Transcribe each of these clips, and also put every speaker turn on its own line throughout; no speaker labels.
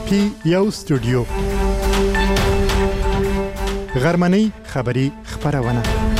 پی یو سټوډیو غرمنۍ خبری خبرونه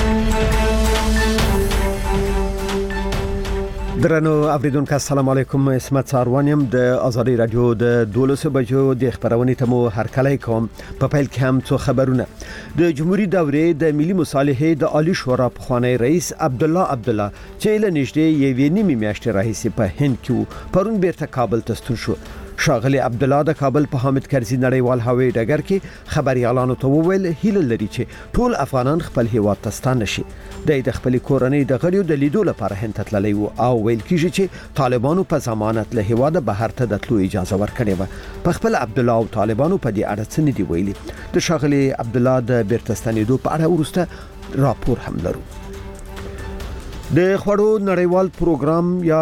درنو اوریدونکو السلام علیکم. اسمت ساروانیم د آزادی رادیو د 12 بجو د خبرونې ته مو هرکلی کوم. په پیل کې هم څو خبرونه. د جمهوریت دورې د ملي مصالحې د عالی شورا پخوانی رئیس عبدالله چې له نږدې یوې نیمې میاشتې راهیسې په هند کې پرون بیرته کابل ته ستون شو. شاغلی عبدالله د کابل په حامد کرزي نړیوال هوایي ډګر کې خبريالانو ته وویل هیله لري چې ټول افغانان خپل هیواد ته ستانه شي. د خپل کورنۍ د غړیو د لیدو لپاره هند ته تللی وو او ویل کیږي چې طالبانو په ضمانت له هیواده بهر ته د تلو اجازه ورکړې و. په خپل عبدالله او طالبانو په دې اړه څه نه دی ویلي. د شاغلی عبدالله د بیرته ستنېدو په اړه ورسته راپور هم لرو. د خوړو نړیوال پروګرام یا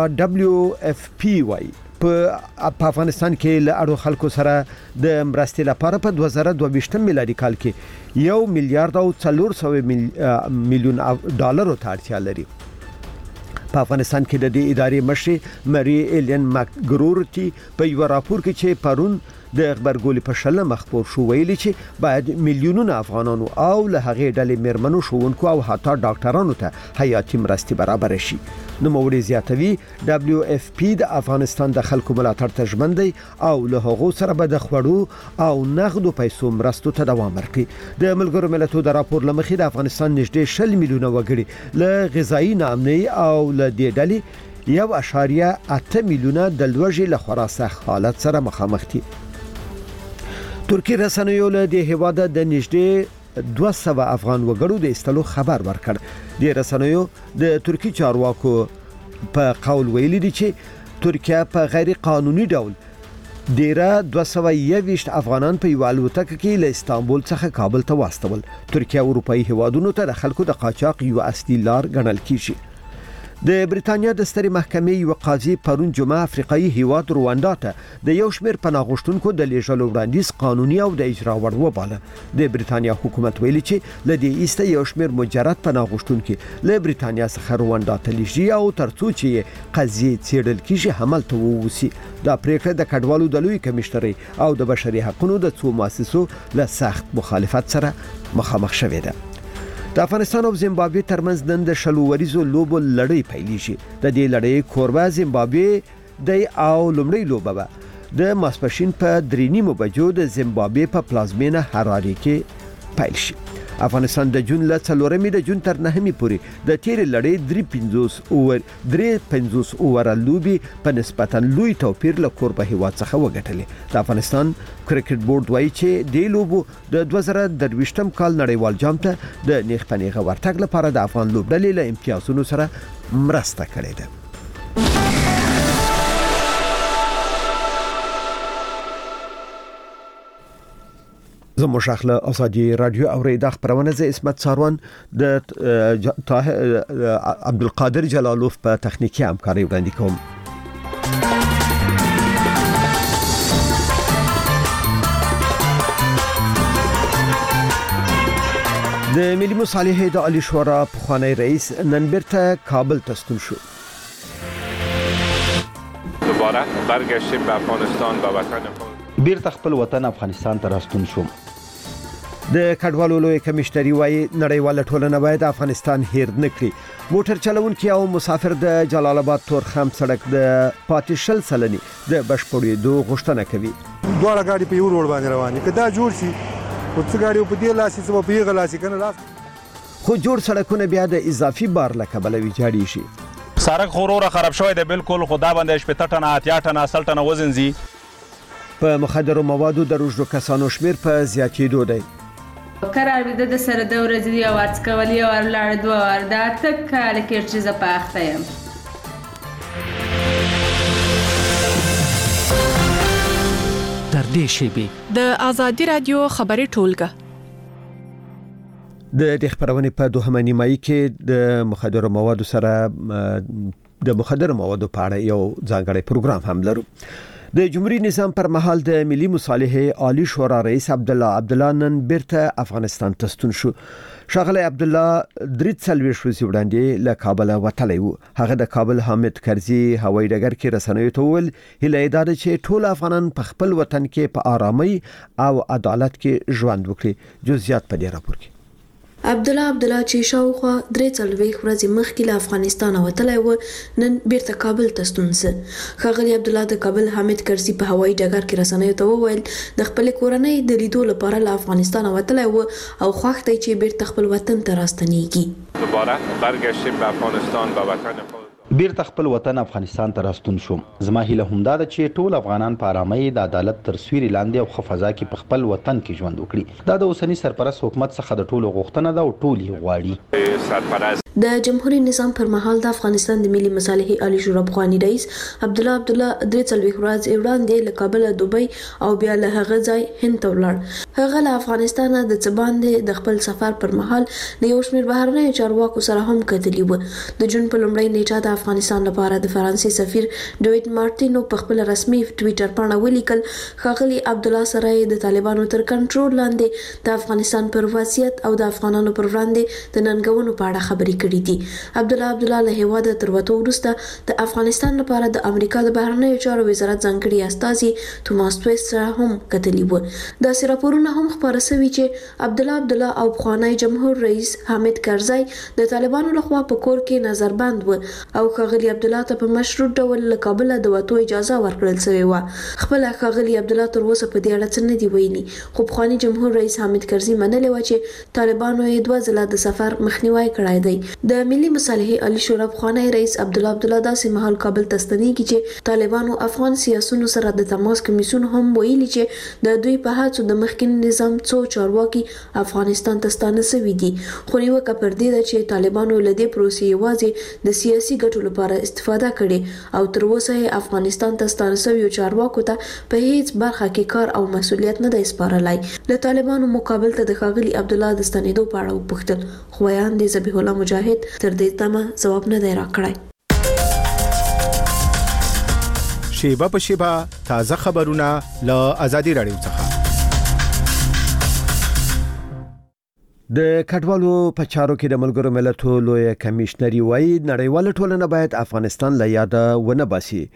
WFP په افغانستان کې له اړو خلکو سره د مرستې لپاره په 2022 میلادي کال کې 1 میلیارډ او 400 میلیون ډالرو ته اړتیا لري. په افغانستان کې د دې ادارې مشر مری ایلن ماکګرورتي په یو راپور کې چې پرون د خبرګولې په شله مخبور شو ویلي چې باید میلیونونه افغانانو او له هغې ډلې میرمنو شوونکو او حتی ډاکټرانو ته حیاتي مرستې برابر شي. نو موري زیاتوي WFP د افغانستان د خلکو ملاتړ ته ژمن دی او له هغو سره به د خوړو او نغدو پیسو مرستو ته دوام ورکړي. د ملګرو ملتونو د راپور لمخې د افغانستان نږدې 10 میلیونه وګړي له غذایی ناامنۍ او له دې ډلې 1.8 میلیونه د لوږې له خورا سخت حالت سره مخامخ دي. ترکی رسنیو له د هیواد د نږدې 200 افغان وګړو د استلو خبر ورکړ. د رسنیو د ترکی چارواکو په قول ویلي دي چې ترکیه په غیر قانوني ډول ډیره 221 افغانان په یو الوتکه کې له استانبول څخه کابل ته واستول. ترکیه اروپאי هیوادونو ته د خلکو د قاچاق یو اصلي لار ګڼل کیږي. د بریتانیا د سترې محکمې یو قاضي پرون جمعه افریقایي هیواد رواندا ته د یو شمېر پناه غوښتونکو د لیږلو وړاندیز قانوني او د اجرا وړ وباله. د بریتانیا حکومت ویلي چې له دې ایسته یو شمېر مجرد پناه غوښتونکو له بریتانیا څخه رواندا ته لیږي او ترڅو چې قضیه څېړل کیږي حمل ته ووسی. دا پریکړه د کډوالو د لوی کمشنري او د بشري حقوقو د څو مؤسسو له سخت مخالفت سره مخامخ شوې ده. د افغانستان او زیمبابوې ترمنځ نن د شلووریزو لوبو لړۍ پیلېږي. د دې لړۍ کوربه زیمبابوې د او لومړی لوبه به د ماسپښین په 3:30 بجو د زیمبابوې په پلازمینه هراري کې پیل شي. افغانستان د جون له 4 د جون تر 9 پورې د تیر لړۍ 350 اوور لوبي په نسبتا لوی توپیر له کوربه هیواد څخه وګټلې. د افغانستان کرکټ بورډ وایي چې د لوبو د 2023م کال نړیوال جام ته د نیغ پنیغه ورتګ لپاره د افغان لوبډلې له امتیازونو سره مرسته کړې ده. زمو شخله آزادی رادیو اوریدا خبرونه ز اسمت ساروان د عبدالقادر جلالوف په تخنیکی همکاري وړاندې کوم. د ملي مصالحې د عالی شورا پخوانی رئیس نن بیرته کابل ته ستون شو.
دوباره برگشتیم به افغانستان و وطن خود.
بیرته خپل وطن افغانستان ته راستون شوم.
د کډوالو لوی کمشنري وايي نړیواله ټولنه باید افغانستان هیر نه کړي. موټر چلونکي او مسافر د جلال آباد تورخم سړک د پاتشل سلني د بشپړېدو غوښتنه کوي.
دوه غاډي په یو روډ باندې رواني کدا جوړ شي او څه غاډي په دې لاسي څه په یغه لاسي کنه لاس
خو جوړ سړکونه بیا د اضافي بار لکبل ویجاړي شي.
سړک غروره خراب شوی دی بالکل. خدا باندې 15 ټنه 80 ټنه 80 ټنه وزن زی.
په مخدرو موادو د روزو کسانو شمیر په زیاتېدو دی.
قرار بده د سره د ورځې او ارڅ کولې او لاړ دوه ور دا تک کال کې چې ز پاخته يم.
تر دې شی د آزادی رادیو خبري ټولګه
د خبرونه په دوهمه نیمایي کې د مخدرو موادو سره د مخدرو موادو په اړه یو ځانګړی پروګرام هم لرو. د جمهوریت نظام پر مهال د ملي مصالحې عالی شورا رئیس عبدالله نن بیرته افغانستان ته ستون شو. ښاغلی عبدالله 43 ورځې وړاندې له کابل وتلی و. هغه د کابل حامد کرزي هوایي ډګر کې رسنیو ته وویل هیله یې دا ده چې ټول افغانان په خپل وطن کې په آرامۍ او عدالت کې ژوند وکړي. جزئیات په دې راپور کې.
عبدالله چې شاوخوا 43 ورځې مخکې له افغانستان وتلی و نن بیرته کابل ته ستون سه. ښاغلی عبدالله د کابل حامد کرزي په هوایي ډګر کې رسنیو ته وویل د خپل کورنۍ د لیدو لپاره له افغانستان وتلی و او خوښ دی چې بیرته خپل وطن ته راستنیږي.
دوباره برگشتیم به افغانستان و وطن خود.
بیرته خپل وطن افغانستان ته راستون شوم. زما هیله همدا ده چې ټول افغانان په آرامۍ د عدالت تر سیوري لاندې او ښه فضا کې په خپل وطن کې ژوند وکړي. دا د اوسني سرپرست حکومت څخه د ټولو غوښتنه ده او ټول یې غواړي.
سرپرست
د جمهوریت نظام پر مهال د افغانستان د ملي مصالحې عالی شورا پخوانی رئیس عبدالله 43 ورځې وړاندې له کابل دوبۍ او بیا له هغه ځای هند ته ولاړ. هغه له افغانستان د څه باندې د خپل سفر پر مهال د یو شمېر بهرنیو چارواکو سره هم کتلي و. د جون په لومړۍ نیټه د افغانستان لپاره د فرانسې سفیر ډیویډ مارټینو په خپل رسمي ټویټر باندې ولیکل ښاغلی عبدالله سره د طالبانو تر کنټرول لاندې د افغانستان پر وضعیت او د افغانانو پر وړاندې د ننګونو په اړه خبرې کړې دي. عبدالله له هیواده تر وته وروسته د افغانستان لپاره د امریکا د بهرنیو چارو وزارت ځانګړي استازي توماس تویس سره هم کتلي و. داسې راپورونه هم خپاره شوي چې عبدالله او پخوانی جمهور رئیس حامد کرزي د طالبانو لخوا په کور کې نظربند و او ښاغلی عبدالله ته په مشروط ډول له کابل د وتو اجازه ورکړل شوې و. خپل ښاغلی عبدالله تر اوسه په دې اړه څه نه دی ویلي، خو پخوانی جمهور رئیس حامد کرزي منلې و چې طالبانو یې 2 ځله د سفر مخنیوي کړی دی. د ملي مصالحې عالی شورا پخوانی رئیس عبدالله داسې مهال کابل ته ستنیږي چې طالبانو افغان سیاسيونو سره د تماس کمیسیون هم ویلي چې د دوی په هڅو د مخکینی نظام څو چارواکي افغانستان ته ستانه شوي دي. خو نیوکه پر دې ده چې طالبانو له دې پروسې یوازې د سیاسي ګټو لپاره استفاده کړې او تر اوسه یې افغانستان ته ستانه شوي چارواکو ته په هیڅ برخه کې کار او مسولیت نه دی سپارلی. له طالبانو مقابل ته د ښاغلي عبدالله د ستنېدو په اړه وپوښتل، خو ویان دی ذبیح الله مجاهد تر دې تمه جواب نه دی راکړی.
شیبه په شیبه تازه خبرونه له آزادي رادیو څخه.
د کډوالو په چارو کې د ملګرو ملتونو لوی کمشنري وایي نړیواله ټولنه باید افغانستان له یاده ونه باسي.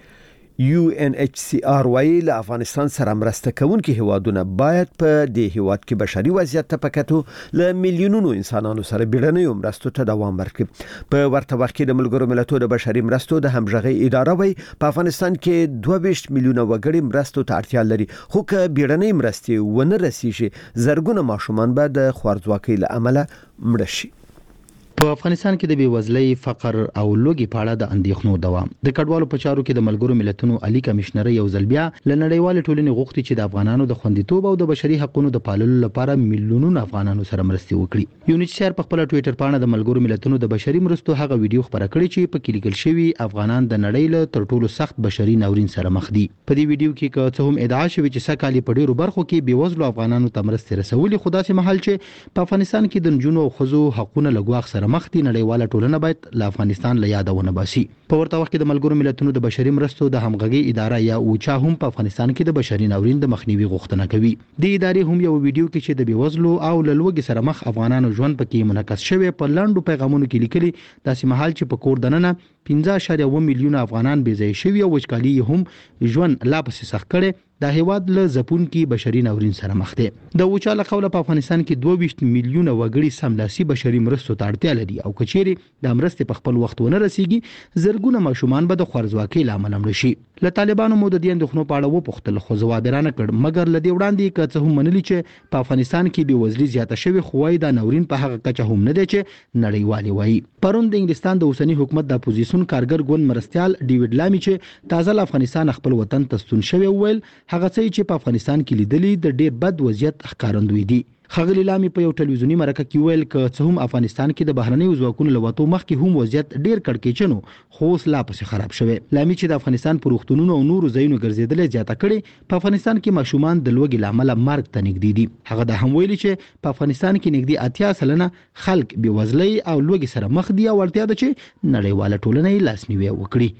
UNHCR وایي له افغانستان سره مرسته کوونکي هیوادونه باید په دې هیواد کې بشري وضعیت ته پکاتو له میلیونونو انسانانو سره بیړنیو مرستو ته دوام ورکړي. په ورته وخت کې د ملګرو ملتونو د بشري مرستو د همغږي اداره وایي په افغانستان کې 22 میلیونه وګړي مرستو ته اړتیا لري، خو که بیړنۍ مرستې ونه رسیږي زرګونه ماشومان به د خوارځواکۍ له امله مړه شي.
په افغانستان کې د بیوزلۍ، فقر او لوږې په اړه د اندېښنو دوام. د کډوالو په چارو کې د ملګرو ملتونو عالی کمشنر یو ځل بیا له نړیوال ټولنې غوښتي چې د افغانانو د خوندیتوب او د بشري حقوقو د پاللو لپاره میلیونونو افغانانو سره مرستې وکړي. UNHCR په خپل ټویټر باندې د ملګرو ملتونو د بشري مرستو هغه ویډیو خبره کړې چې په کې لیکل شوی افغانان د نړۍ له تر ټولو سخت بشري ناورین سره مخ دي. په دې ویډیو کې که څه هم ادعا شوی چې سکهالی په ډیرو برخو کې بیوزلو افغانانو ته مرستې رسولي، خو داسې مهال چې په افغانستان کې د نجونو او ښځو حقوقونه له ګواښ سره مخ دي، نړیواله ټولنه باید له افغانستان له یاده ونه باسي. په ورته وخت کې د ملګرو ملتونو د بشري مرستو د همغږي اداره یا اوچا هم په افغانستان کې د بشري ناورین د مخنیوي غوښتنه کوي. د ادارې هم یو ویډیو کې چې د بیوزلو او له لوږې سره مخ افغانانو ژوند پکې منعکس شوی په لاندو پیغامونو کې لیکلي داسې مهال چې په کور دننه 15.1 میلیونه افغانان بې ځای شوي او وچکالي هم ژوند لا پسې سخت کړي. د هیواد له ځپونکي بشري ناورین سره مخ دي. د اوچا له قوله په افغانستان کې 22 میلیونه وګړي سملاسي بشري مرستو ته اړتیا لري او کچېري د مرستې په خپل وخت ونه رسیږي زرګونه ماشومان به د خوارځواکۍ له امله مړه شي. له طالبانو مو د دې اندېښنو په اړه وپوښتل، خو ځواب یې رانه کړ، مګر له دې وړاندې که څه هم منلي چې په افغانستان کې بېوزلي زیاته شوې، خو وايي دا ناورین په هغه کچه هم نه دی چې نړیوالې وایي. پرون د انګلستان د اوسني حکومت د اپوزیسیون کارګر ګوند مرستیال ډیویډ لامي چې تازه له افغانستان خپل وطن ته ستون شوی وویل هغه څه چې په افغانستان کې لیدلي د ډیر بد وضعیت ښکارندوی دي. ښاغلي لامي په یو ټلویزیوني مرکه کې ویل که څه هم افغانستان کې د بهرنیو ځواکونو له وتو مخکې هم وضعیت ډیر کړکېچن و، خو اوس لا پسې خراب شوی. لامي چې د افغانستان په روغتونونو او نورو ځایونو ګرځېدلې زیاته کړې، په افغانستان کې ماشومان د لوږې له امله مرګ ته نږدې دي. هغه دا هم ویلي چې په افغانستان کې نږدې 80% خلک بېوزلۍ او لوږې سره مخ دي او اړتیا ده چې نړیواله ټولنه یې لاسنیوی وکړي.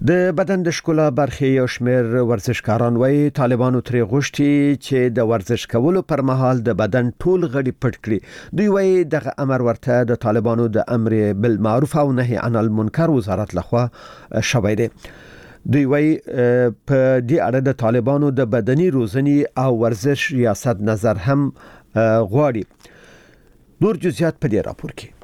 د بدن د ښکلا برخې یو شمېر ورزشکاران وایي طالبانو ترې غوښتي چې د ورزش کولو پر مهال د بدن ټول غړي پټ کړي. دوی وایي دغه امر ورته د طالبانو د امر بالمعروف او نهي عن المنکر وزارت لخوا شوی دی. دوی وایي په دې اړه د طالبانو د بدني روزنې او ورزش ریاست نظر هم غواړي. نور جزئیات په دې راپور کې.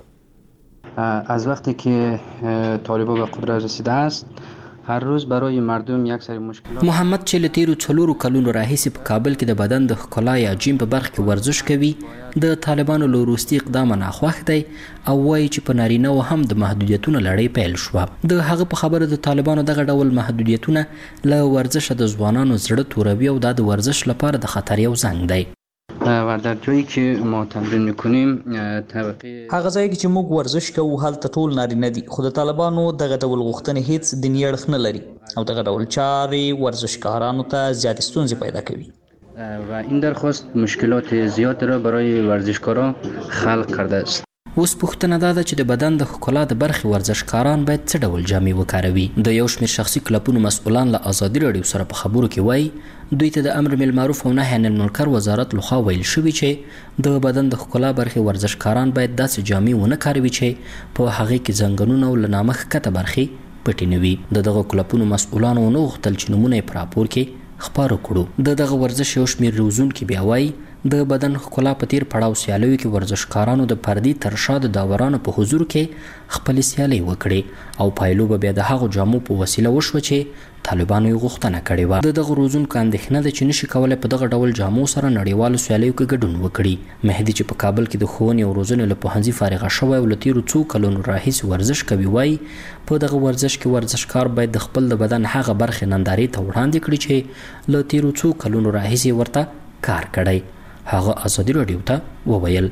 از وقتی که طالبان به قدرت رسیده است هر روز برای مردم یک سری مشکلات.
محمد چې لتیرو 4 کلونو راهیسې په کابل کې د بدن د ښکلا یا جیم په برخه کې ورزش کوي د طالبانو له وروستي اقدام نه خوښ دی او وایي چې په نارینه و هم د محدودیتونو لړۍ پیل شوه. د هغه په خبره د طالبانو دغه ډول محدودیتونه له ورزش د ځوانانو زړه توروي او د ورزش لپاره د خطر یو زنګ دی.
و در جایی که ما تمرین میکنیم طبقه
هغه ځای کې چې موږ ورزش کوو هلته ټول نارینه دي خو د طالبانو دغه ډول غوښتنې هیڅ دیني اړخ نه لري او دغه ډول چارې ورزشکارانو ته زیاتې ستونزې پیدا کوي
و این درخواست مشکلات زیاد را برای ورزشکاران خلق کرده است.
اوس پوښتنه ده چې د بدن د ښکلا د برخې ورزشکاران باید څه ډول جامې وکاروي. د یو شمېر شخصي کلبونو مسؤلان له ازادي راډیو سره په خبرو کې وایي دوی ته د امر بالمعروف او نهي عن المنکر وزارت لخوا ویل شوی چې د بدن د ښکلا برخې ورزشکاران باید داسې جامې ونه کاروي چې په هغې کې زنګنونه او له نامه ښکته برخې پټې نه وي. د دغه کلبونو مسؤلانو ونه غوښتل چې نومونه یې په راپور کې خپاره کړو. د دغه ورزش یو شمېر روزونکي بیا وایي د بدن ښکلا په تیر پړاو سیالیو کې ورزشکارانو د پردي تر شا د داورانو په حضور کې خپل سیالي وکړي او پایلو به بیا د هغو جامو په وسیله وشوه چې طالبانو یې غوښتنه کړې وه. د دغه روزونکو اندېښنه ده چې نشي کولی په دغه ډول جامو سره نړیوالو سیالیو کې ګډون وکړي. مهدي چې په کابل کې د ښوونې او روزنې له پوهنځي فارغه شوی او له تیرو 2 کلونو راهیسې ورزش کوي وایي په دغه ورزش کې ورزشکار باید د خپل د بدن هغه برخې نندارې ته وړاندې کړي چې له تیرو 2 کلونو راهیسې ورته کار کړی. هغه ازادي راډیو ته وویل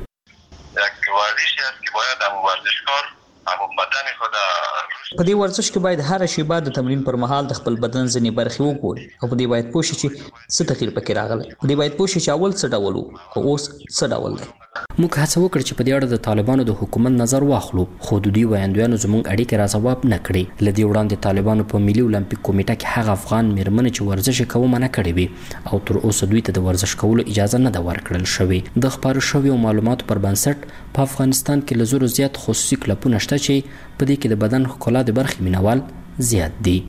یک ورزشی است که باید هم ورزشکار هم بدن خود
په دې ورزش کې باید هر شیبه د تمرین پر مهال د خپل بدن ځینې برخې وګوري او په دې باید پوه شي چې څه تغییر پکې راغلی. په دې باید پوه شي چې اول څه ډول و او اوس څه ډول دی.
موږ هڅه وکړه چې په دې اړه د طالبانو د حکومت نظر واخلو خو د دوی ویاندویانو زموږ اړیکې را ځواب نه کړې. له دې وړاندې طالبانو په ملي اولمپیک کمیټه کې هغه افغان میرمنې چې ورزش یې کوه منع کړې وي او تر اوسه دوی ته د ورزش کولو اجازه نه ده ورکړل شوې. د خپاره شویو معلوماتو پر بنسټ په افغانستان کې له 100 زیات خصوصي کلبونه شته چې په دې کې د بدن ښکلا د برخې مینوال زیات دي.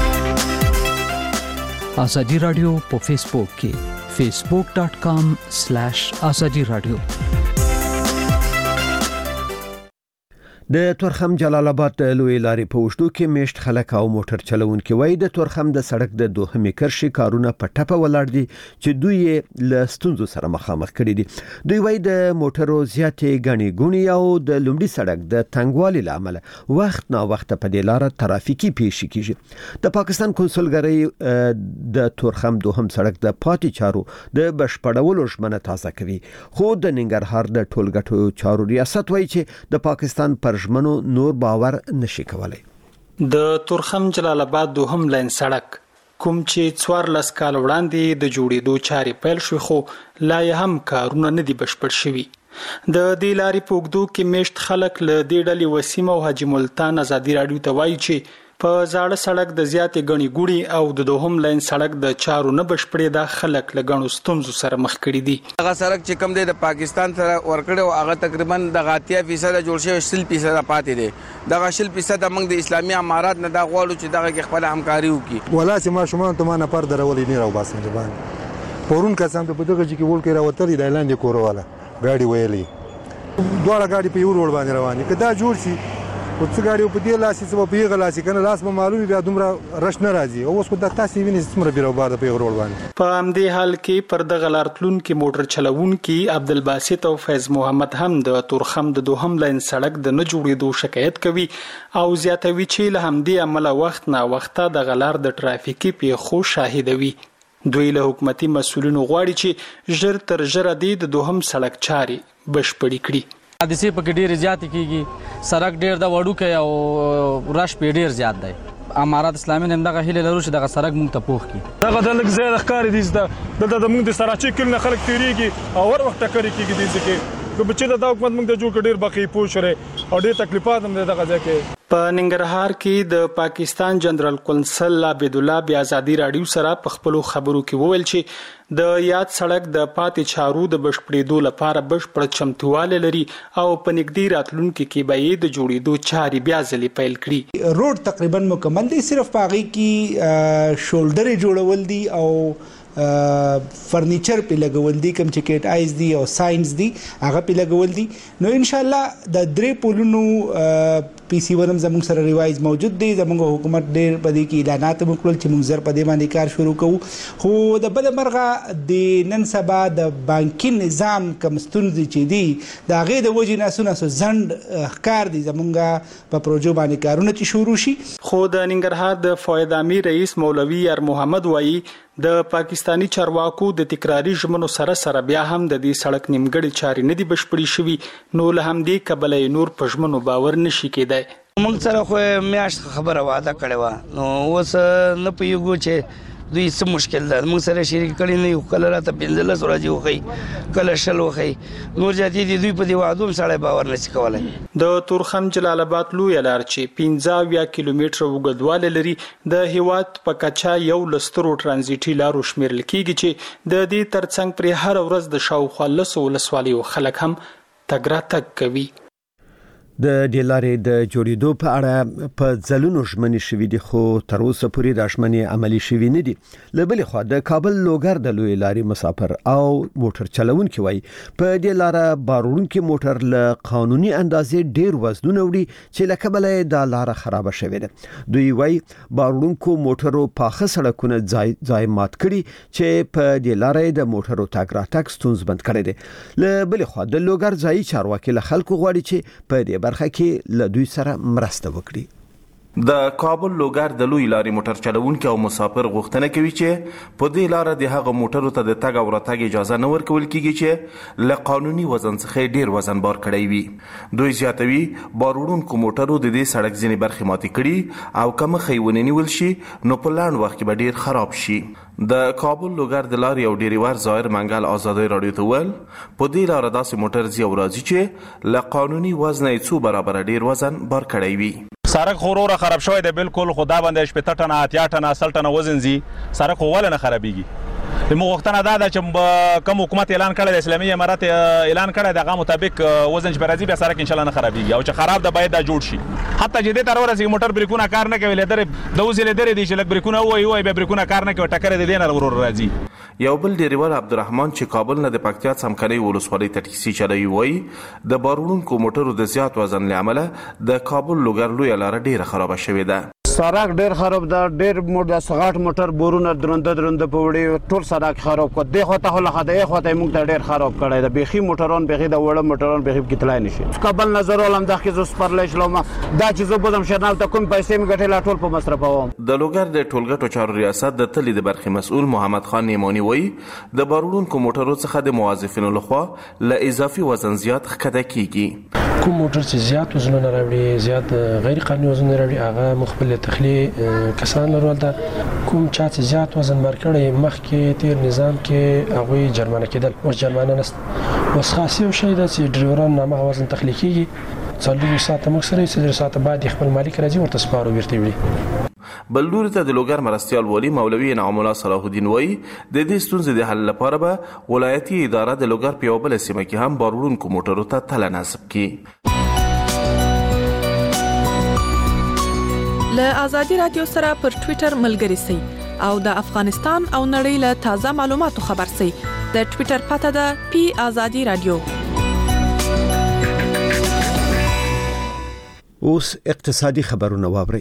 ازادي راډیو په فیسبوک کې facebook.com/azadi radio.
د تورخم جلال آباد لوی لارې په وشتو کې میشت خلک او موټر چلوونکي وایي د تورخم د سړک د دوهمې کرښې کارونه په ټپه ولاړ دي چې دوی له ستونزو سره مخامخ کړي دي. دوی وایي د موټرو زیاتې ګڼې ګوڼې او د لومړي سړک د تنګوالي له امله وخت نا وخت په دې لاره ترافیکي پیښې کیږي. د پاکستان کنسولګرۍ د تورخم دوهم سړک د پاتې چارو د بشپړولو ژمنه تازه کوي خو د ننګرهار د ټولګټو چارو ریاست وایي چې د پاکستان پر ژمنو نور باور نشي کولای.
د تورخم جلال آباد دوهم لاین سړک کوم چې 14 کال وړاندې د جوړېدو چارې پیل شوې خو لا یې هم کارونه نه دي بشپړ شوي. د دې لارې په اوږدو کې میشت خلک له دې ډلې وسیم او حاجی ملتان ازادي راډیو ته وایي چې په زاړه سړک د زیاتې ګڼې ګوڼې او د دوهم لاین سړک د چارو نه بشپړې دا خلک له ګڼو ستونزو سره مخ کړي دي.
هغه سړک چې کوم دی د پاکستان سره ورکړی او هغه تقریبا د 80% جوړ شوی 100% پاتې دی. دغه 100% موږ د اسلامي امارات نه دا غواړو چې دغه کې خپل همکاري وکړي.
ولا چې ما شومان ته ما نه پر درولې نه راو باسم جبان پورون کسان ته په دغه چې ول کې راوتلې د اعلان د کورواله ګاډي ویلې دوه ګاډي په یو روډ باندې روانې کدا جوړ شي او څه ګاډي په دې لاسي څه په یغه لاسي کنه لاس به معلومي بیا دومره رش نه راځي او اوس کو د تاسو ویني څومره بیرو بار په یغه روډ باندې.
په همدې حال کې پر دغه لارتلون کې موټر چلوونکي عبدالباسط او فیض محمد هم د تورخم د دوهم لاین سړک د نه جوړېدو شکایت کوي او زیاتوي چې له همدې عمله وخت نه وخت د غلار د ټرافیکي پیښو شاهدوي. دوی له حکومتي مسؤلینو غواړي چې ژر تر ژره د دوهم سړک چارې بشپړې کړي.
حادثې پکې ډېرې زیاتې کېږي سړک ډېر د وړوکی او رش پې ډېر زیات دی. امارات اسلامي نه دغه هیله لرو چې دغه سړک موږ ته پوخ کړي.
دغه د لږ ځای د ښکاري دي دلته د موږ د سراچي کلي نه خلک تېرېږي او هر وخت ټکرې کېږي دې ځای کې که چې دا حکومت موږ ته جوړ کړ ډېر بقې پوه شوی او ډېر تکلیفات هم دی دغه ځای کې.
په ننګرهار کې د پاکستان جنرال قونسل عبد الله بیا ازادي رادیو سره په خپل خبرو کې وویل چې د یاد سړک د پاتې چارو د بشپړېدو لپاره بشپړ چمتواله لري او په نږدې راتلونکي کې به یې د جوړېدو چارې بیا ځلې پیل کړي.
روډ تقریبا مکمل دی، صرف پاغي کې شولډر جوړول دي او فرنیچر په لګول دي، کوم چې کېټ آیز دي او ساينس دي هغه په لګول دي. نو ان شاء الله د درې پولونو پی سی ورم زموږ سره ریوایز موجود دی. زموږ حکومت ډېر په دې کې اعلانات وکړل چې موږ زر په دې باندې کار شروع کوو. خو د بل مرغه د نن سبا د بانکي نظام کوم ستونزې چې دي د هغې د وجې نه سونه ځنډ ښکار دي زموږ په پروژو باندې کارونه چې شروع شي.
خو د ننګرهار د فواد امیر رئیس مولوي یار محمد وایي د پاکستانی چارواکو د تکراری ژمنو سره سره بیا هم د دې سړک نیمګړې چارې نه دي بشپړې شوي، نو له همدې کبله نور په ژمنو باور نشي کېدای.
موږ سره خو میاشت خبره وعده کړې وه، نو اوس نه پوهېږو چې دوی څه مشکل ده. موږ سره شریک کړي نه یو، کله راته 15 ورځې وښیي، کله 20 وښیي، نور زیاتې دي. دوی په دې وعدو هم سړی باور نشي کولی.
د تورخم جلال آباد لویه لار چې 15 کیلومتره اوږدوالی لري د هیواد په کچه یو له سترو ټرانزیټي لارو شمیرل کېږي چې د دې ترڅنګ پرې هره ورځ د شاوخوا 10 ولسوالیو خلک هم تګ راتګ کوي.
د دې لارې د جوړېدو په اړه په ځلونو ژمنې شوې دي، خو تر اوسه پورې دا ژمنې عملي شوې نه دي. له بلې خوا د کابل لوګر د لوی لارې مسافر او موټر چلونکي وایي په دې لاره باروړونکي موټر له قانوني اندازې ډېر وزنونه وړي چې له کبله دا لاره خرابه شوې ده. دوی وایي باروړونکو موټرو پاخه سړکونه ځای مات کړي چې په دې لارې د موټرو تګ راتګ ستونزمن کړی دی. له بلې خوا د لوګر ځایي چارواکي له خلکو غواړي چې په دې برخه کې له دوی سره مرسته وکړي.
د کابل لوګر د لوی لارې موټر چلوونکي او مسافر غوښتنه کوي چې په دې لاره د هغه موټرو ته د تګ او راتګ اجازه نه ورکول کیږي چې له قانوني وزن څخه ډیر وزن بار کړی وي. دوی زیاتوي باروړونکو موټرو د دې سړک ځینې برخې ماتې کړي او کم خیونه نیول شي نو په لاند وخت کې به ډیر خراب شي. د کابل لوګر د لارې او ډیریوار ظاهر منګل آزادۍ رادیو ته ویل په دې لاره داسې موټر ځي او راځي چې له قانوني وزن یې څو برابر ډیر وزن بار کړی وي.
سړک خو وروره خراب شوی دی بالکل، خو دا باندې 80 ټنه 80 ټنه 80 ټنه وزن زی سړک خو ولې نه خرابېږي. موږ غوښتنه دا ده چې کوم حکومت اعلان کړی د اسلامي امارات اعلان کړی دغه مطابق وزن چې راځي بیا سړک ان شاء الله نه خرابېږي او چې خراب ده باید دا جوړ شي. حتی چې دې تر ورسې موټر بریکونه کار نه کوي، لدر د وزل لري دي چې لک بریکونه وای بیا بریکونه کار نه کوي، ټکر دې نه ورور راځي.
یو بل ډیریوال عبدالرحمن چې کابل نه د پکتیا څمکنۍ ولسوالۍ ته ټکسي چلوي وایي د باروړونکو موټرو د زیات وزن له امله د کابل لوګر لویه لاره ډیره خرابه شوې ده.
سړک ډیر خراب ده، ډیر موټر سغاټ موټر بورونه درنده په وړي ټول سړک خراب کړ. د خو ته له خدای خو ته موږ ته ډیر خراب کړی ده. بيخي موټرون بيخي د وړه موټرون بيخي کتلای نشي. کابل نظر ولم دغه کې زو سپرلې شلم دا چې زه بودم شنال ته کوم پیسې می ګټل ټول په مصرفوم.
د لوګر د ټولګټو چارو ریاست د تلې د برخې مسؤل محمد خان نیمانی وایي د باروړونکو موټرو څخه د موظفینو لخوا له اضافي وزن زیات ښکته کیږي.
کوم موټر چې زیات وزنونه راوړي، زیات غیر قانوني وزن راوړي، هغه مخبل تخلیه کسان لرول ده. کوم چا چې زیات وزن مرکړي مخکې تیر نظام کې هغه جرمانه کېدل، او جرمانه نست وس خاصه شي ده چې ډرایوران نامه وزن تخلیقي څلور ساعت مخسري 3 ساعت بعد خپل مالک راځي ورته سپارو ورته وړي.
بل لوري ته د لوګر مرستيال والی مولوي انعام الله صلاح الدین وایي د دې ستونزې د حل لپاره به ولایتي اداره د لوګر په یو بل سیمه کې هم باروړونکو موټرو ته تله نصب کړي.
له ازادي رادیو سره پر ټوئیټر ملګري سئ او د افغانستان او نړۍ له تازه معلوماتو خبر سئ. د ټوئیټر پته ده پی ازادي رادیو.
اوس اقتصادي خبرونه واورئ.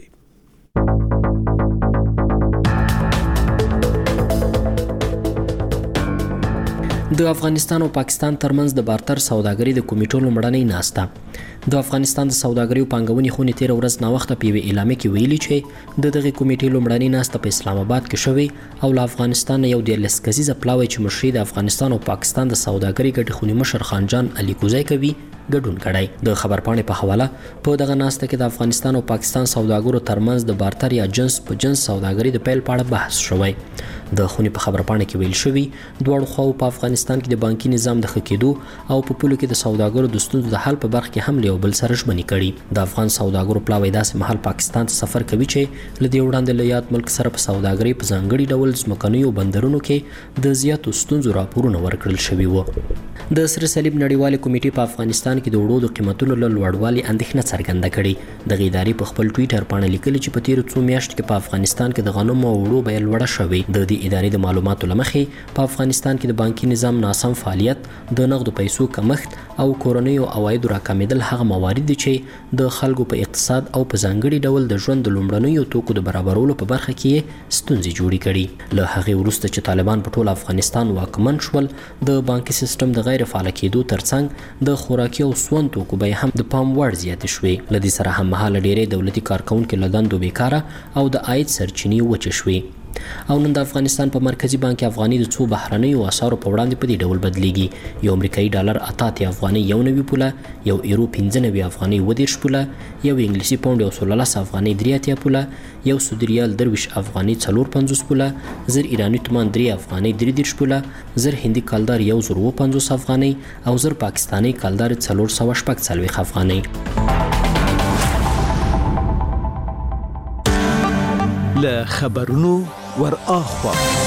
د افغانستان او پاکستان ترمنځ د بارتر سوداګرۍ د کمیټو لومړنۍ ناسته د افغانستان د سوداګرۍ پانګونې خونې تیر ورځ ناوخته په یوه اعلامیه کې ویلي چې د دغه کمیټې لومړنۍ ناسته په اسلام آباد کې شوې او له افغانستان یو 14 کسیزه پلاوی چې مشري د افغانستان او پاکستان د سوداګرۍ ګډې خونې مشر خانجان علي کوزی کوي ګډون کړی. د خبرپاڼې په حواله په دغه ناسته کې د افغانستان او پاکستان سوداګرو ترمنځ د بارتر یا جنس په جنس سوداګري د پیل په اړه بحث شوی. د خونې په خبرپاڼه کې ویل شوی دواړو خواو په افغانستان کې د بانکي نظام د ښه کېدو او په پولو کې د سوداګرو د ستونزو د حل په برخه کې هم له یو بل سره ژمنې کړي. د افغان سوداګرو پلاوی داسې مهال پاکستان ته سفر کوي چې له دې وړاندې له یاد ملک سره په سوداګرۍ په ځانګړي ډول ځمکنیو بندرونو کې د زیاتو ستونزو راپورونه ورکړل شوي وو. د سره صلیب نړیوالې کمیټې په افغانستان کې د وړو د قیمتونو له لوړوالي اندېښنه څرګنده کړې. دغه ادارې په خپل ټویټر باندې لیکلي چې په تیرو څو میاشتو کې په افغانستان کې د غنمو او وړو بیه لوړه شوې. د دې ادارې د معلوماتو له مخې په افغانستان کې د بانکي نظام ناسم فعالیت، د نغدو پیسو کمښت او کورنیو عوایدو راکمېدل هغه موارد دي چې د خلکو په اقتصاد او په ځانګړي ډول د ژوند د لومړنیو توکو د برابرولو په برخه کې ستونزې جوړې کړي. له هغې وروسته چې طالبان په ټول افغانستان واکمن شول، د بانکي سیستم د غیر فعال کېدو ترڅنګ د خوراکي او سون توکو بیې هم د پام وړ زیاتې شوې. له دې سره هممهاله ډېری دولتي کارکوونکي له دندو بیکاره او د عاید سرچینې وچې شوې. او نن د افغانستان په مرکزی بانک افغاني د څو بهرنیو اسعارو په وړاندې په دې ډول بدلیږي. یو امریکایي ډالر 88 افغاني 91 پوله، یو یورو 95 افغاني 30 پوله، یو انګلیسي پاونډ 113 افغاني 83 پوله، یو سعودي ریال 23 افغاني 54 پوله، زر ایرانی تومان 3 افغاني 33 پوله، زر هندي کالدار 1050 افغاني او زر پاکستاني کالدار 440 افغاني.
له خبرونو ور اخوا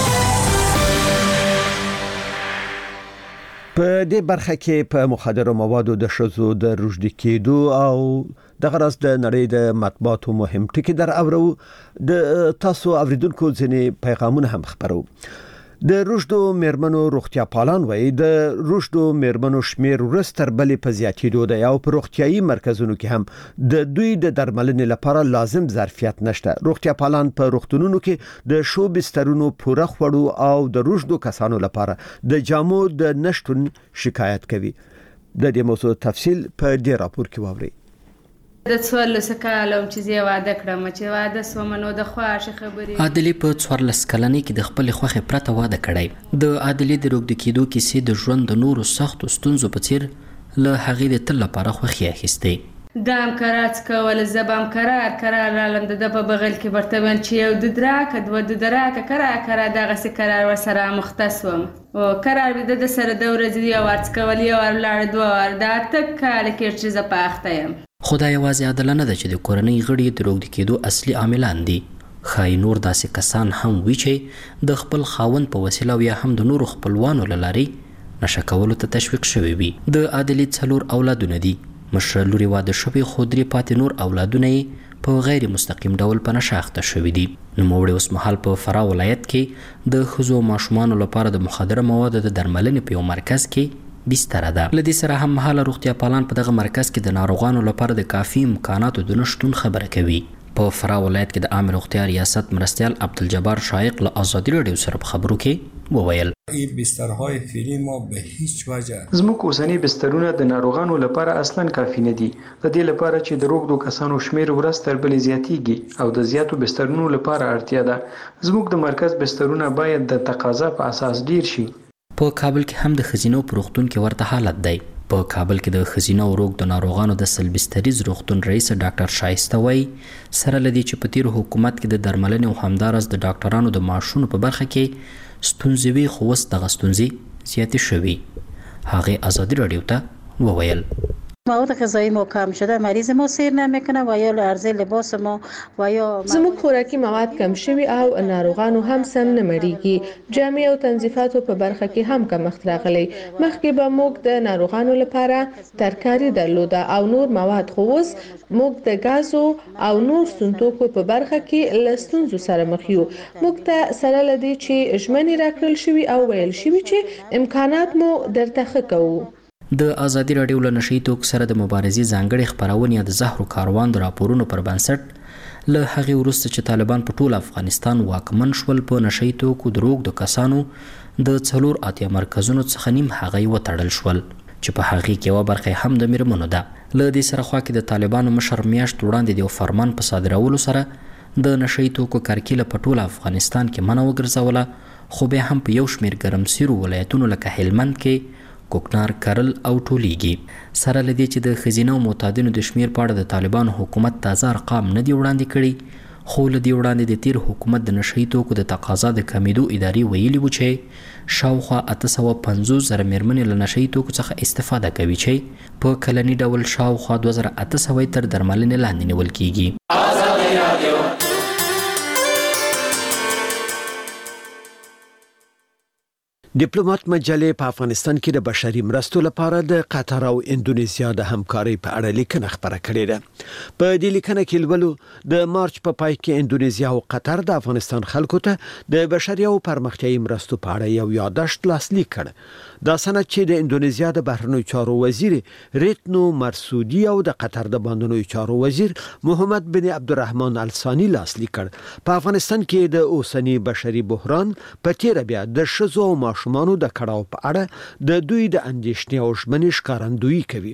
په دې برخه کې په مخدر موادو د شذو د رشد کېدو او د غرض د نړۍ د مطبوعاتو مهم ټکی در اورو د تاسو اوریدونکو ځینې پیغامونه هم خبرو. د رشدو میرمنو روغتیا پالان وایي د رشدو میرمنو شمیر ورستر بلې په زیاتېدو دی او په روغتیايي مرکزونو کې هم د دوی د درملنې لپاره لازم ظرفیت نشته. روغتیا پالان په روغتونونو کې د شو بسترونو پوره خوړو او د رشدو کسانو لپاره د جامو د نشټون شکایت کوي. د دې موضوع تفصیل په دې راپور کې واورئ.
د څوارلس کالو چې زه واده کړم چې واده سوم نو د خواشه خبرې
عادلې په 14 کلنۍ کې د خپل خوخه پرته واده کړی. د عادلې د روغ د کېدو کیسې د ژوند د نورو سختو ستونزو په څیر له هغې د تل لپاره خوښي اخیستې.
دام کرات کول زبام قرار لالم د په بغل کې برتون چې یو د دراک د ود دراک کرا دغه سي قرار ورسره مختصوم او قرار د سره د ورځې یو ورڅ کول یو ورلاړ دوه ور دا تک کال کې چې ز پاخته يم.
خدای یوازې عادلانه ده چې د کورنۍ غړي د روغ د کېدو اصلي عاملان دي. خای نور داسې کسان هم وي چې د خپل خاوند په وسیله او یا هم د نورو خپلوانو له لارې نشه کولو ته تشویق شوي وي. د عادلې 4 اولادونه دي. مشره لوري واده شوی خو درې پاتې نور اولادونه یې په غیر مستقیم ډول په نشه اخته شوي دي. نوموړی اوس مهال په فراه ولایت کې د ښځو او ماشومانو لپاره د مخدره موادو د درملنې په یو مرکز کې بستر ده. لدې سره هم مهاله روغتیا پالان په دغه مرکز کې د ناروغانو لپاره د کافي امکاناتو د نشټون خبره کوي. په فراه ولایت کې د عام روغتیا ریاست مرستیال عبدالجبار شایق له آزادی رادیو سره په خبرو کې وویل
این بسترهای فعلی ما به هیچ وجه
زموږ اوسنی بسترونه د ناروغانو لپاره اصلا کافي نه دي. د دې لپاره چې د روغ کسانو شمیر ورځ تر بلې زیاتیږي او د زیاتو بسترونو لپاره اړتیا ده. زموږ د مرکز بسترونه باید د تقاضا په اساس ډیر شي.
په کابل کې هم د خزینو پروختون کې ورته حالت دی. په کابل کې د خزینو روغ د ناروغانو د سلبستریز روغتون رئیس ډاکټر شایسته وای سره لدی چې په تیر حکومت کې د درملنې او همدارس د ډاکټرانو د معاشونو په برخه کې ستونزې وي خو اوس دغه ستونزې زیاتې شوي. هغه آزادی رادیو ته وویل
مواد غذایی ما کم شده، مریض ما سیر نمیکنه و یا عرضه لباس ما و یا
زموږ خوراکي مواد کم شوي او ناروغانو هم سم نه مریږي. جامع او تنظیفاتو په برخه کې هم کمښت راغلی. مخکې به موږ د ناروغانو لپاره ترکاري درلوده او نور مواد، خو اوس موږ د غازو او نور سنتوکو په برخه کې له ستونزو سره مخ یو. موږ ته سره لدی چې ژمنې راکړل شوي او ویل شوي چې امکانات مو درته ښه کوو.
د آزادی رادیو له نشي توکو سره د مبارزې ځانګړي خبرونه د زهرو کاروان د راپورونو پر بنسټ له هغې وروسته چې طالبان په ټول افغانستان واکمن شول په نشي توکو د روغ د کسانو د 4 مرکزونو څخه نیم هغې وتړل شول چې په هغې کې یوه برخه هم د میرمنو ده. له دې سره خوا کې د طالبانو مشر میاشت وړاندې د یو فرمان په صادرولو سره د نشي توکو کرکیله په ټول افغانستان کې منع وګرځوله، خو بیا هم په یو شمېر ګرمسیرو ولایتونو لکه هلمند کې کوکنار کرل او ټولیږي سره لدی چې د خزینه او معتادینو د شمیر په اړه د طالبان حکومت تازه ارقام نه دی وړاندې کړي خو لدی وړاندې د تیر حکومت د نشئی توکو د تقاضا د کمیدو ادارې ویلي و چې شاوخوا 850 زره میرمنې له نشئی توکو څخه استفاده کوي چې په کلنی ډول شاوخوا 2800 تر درملنې لاندې نیول کیږي.
ډیپلوماټ مجلې په افغانستان کې د بشري مرستو لپاره د قطر او اندونیزیا د همکارۍ په اړه لیکنه خبره کړې ده. په دې لیکنه کې لولو د مارچ په پای کې اندونیزیا او قطر د افغانستان خلکو ته د بشري او پرمختیایي مرستو په اړه یو یادښت لاسلیک کړ. دا سند چې د اندونیزیا د بهرنیو چارو وزیر ریتنو مرسودي او د قطر د باندنیو چارو وزیر محمد بن عبدالرحمن الثانی لاسلیک کړ. په افغانستان کې د اوسنی بشري بحران په تیر بیا د شذو او ماشومانو د کړهو په اړه د دوی د اندېښنې او ژمنې ښکارندویي کوي.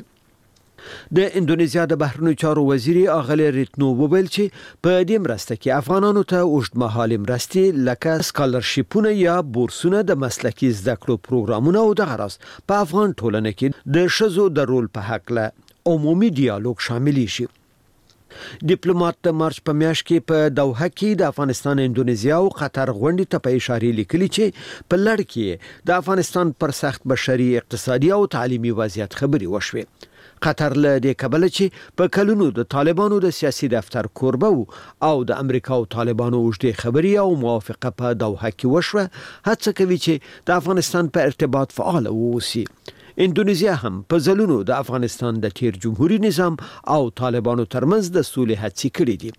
د اندونیزیا د بهرنیو چارو وزیر اغلی ریتنو وویل چې په دې مرسته کې افغانانو ته اوږدمهالې مرستې لکه سکالرشیپونه یا بورسونه د مسلکي زده کړو پروګرامونه او د غرض په افغان ټولنه کې د شذو د رول په حق له عمومي ډیالوګ شامل شي. ډیپلوماټ د مارچ په میاشت کې په دوحه کې د افغانستان اندونیزیا او قطر غونډې ته په اشاره لیکلي چې په لړ کې د افغانستان پر سخت بشري اقتصادي او تعلیمي وضعیت خبري وشوي. قطر له دې کبله چې په کلونو د طالبانو د سیاسي دفتر کوربه او د امریکا او طالبانو اوږدې خبري او موافقه په دوحه کې وشوه هڅه کوي چې د افغانستان په ارتباط فعال اوسي. اندونیزیا هم په ځلونو د افغانستان د تیر جمهوریت نظام او طالبانو ترمنځ د سولې هڅې کړې دي.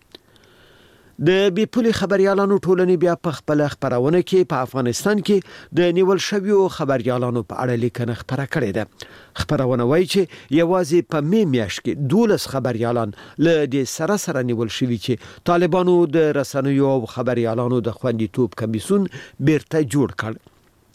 د بیپولي خبريالانو ټولنې بیا په خپل خبرونه کې په افغانستان کې د نیول شویو خبريالانو په اړه لیکنه خبره کړې ده. خبرونه وایي چې یوازې په میاشت کې 12 خبريالان له دې سره نیول شوي چې طالبانو د رسنیو او خبريالانو د خوندیتوب کمیسیون بیرته جوړ کړ.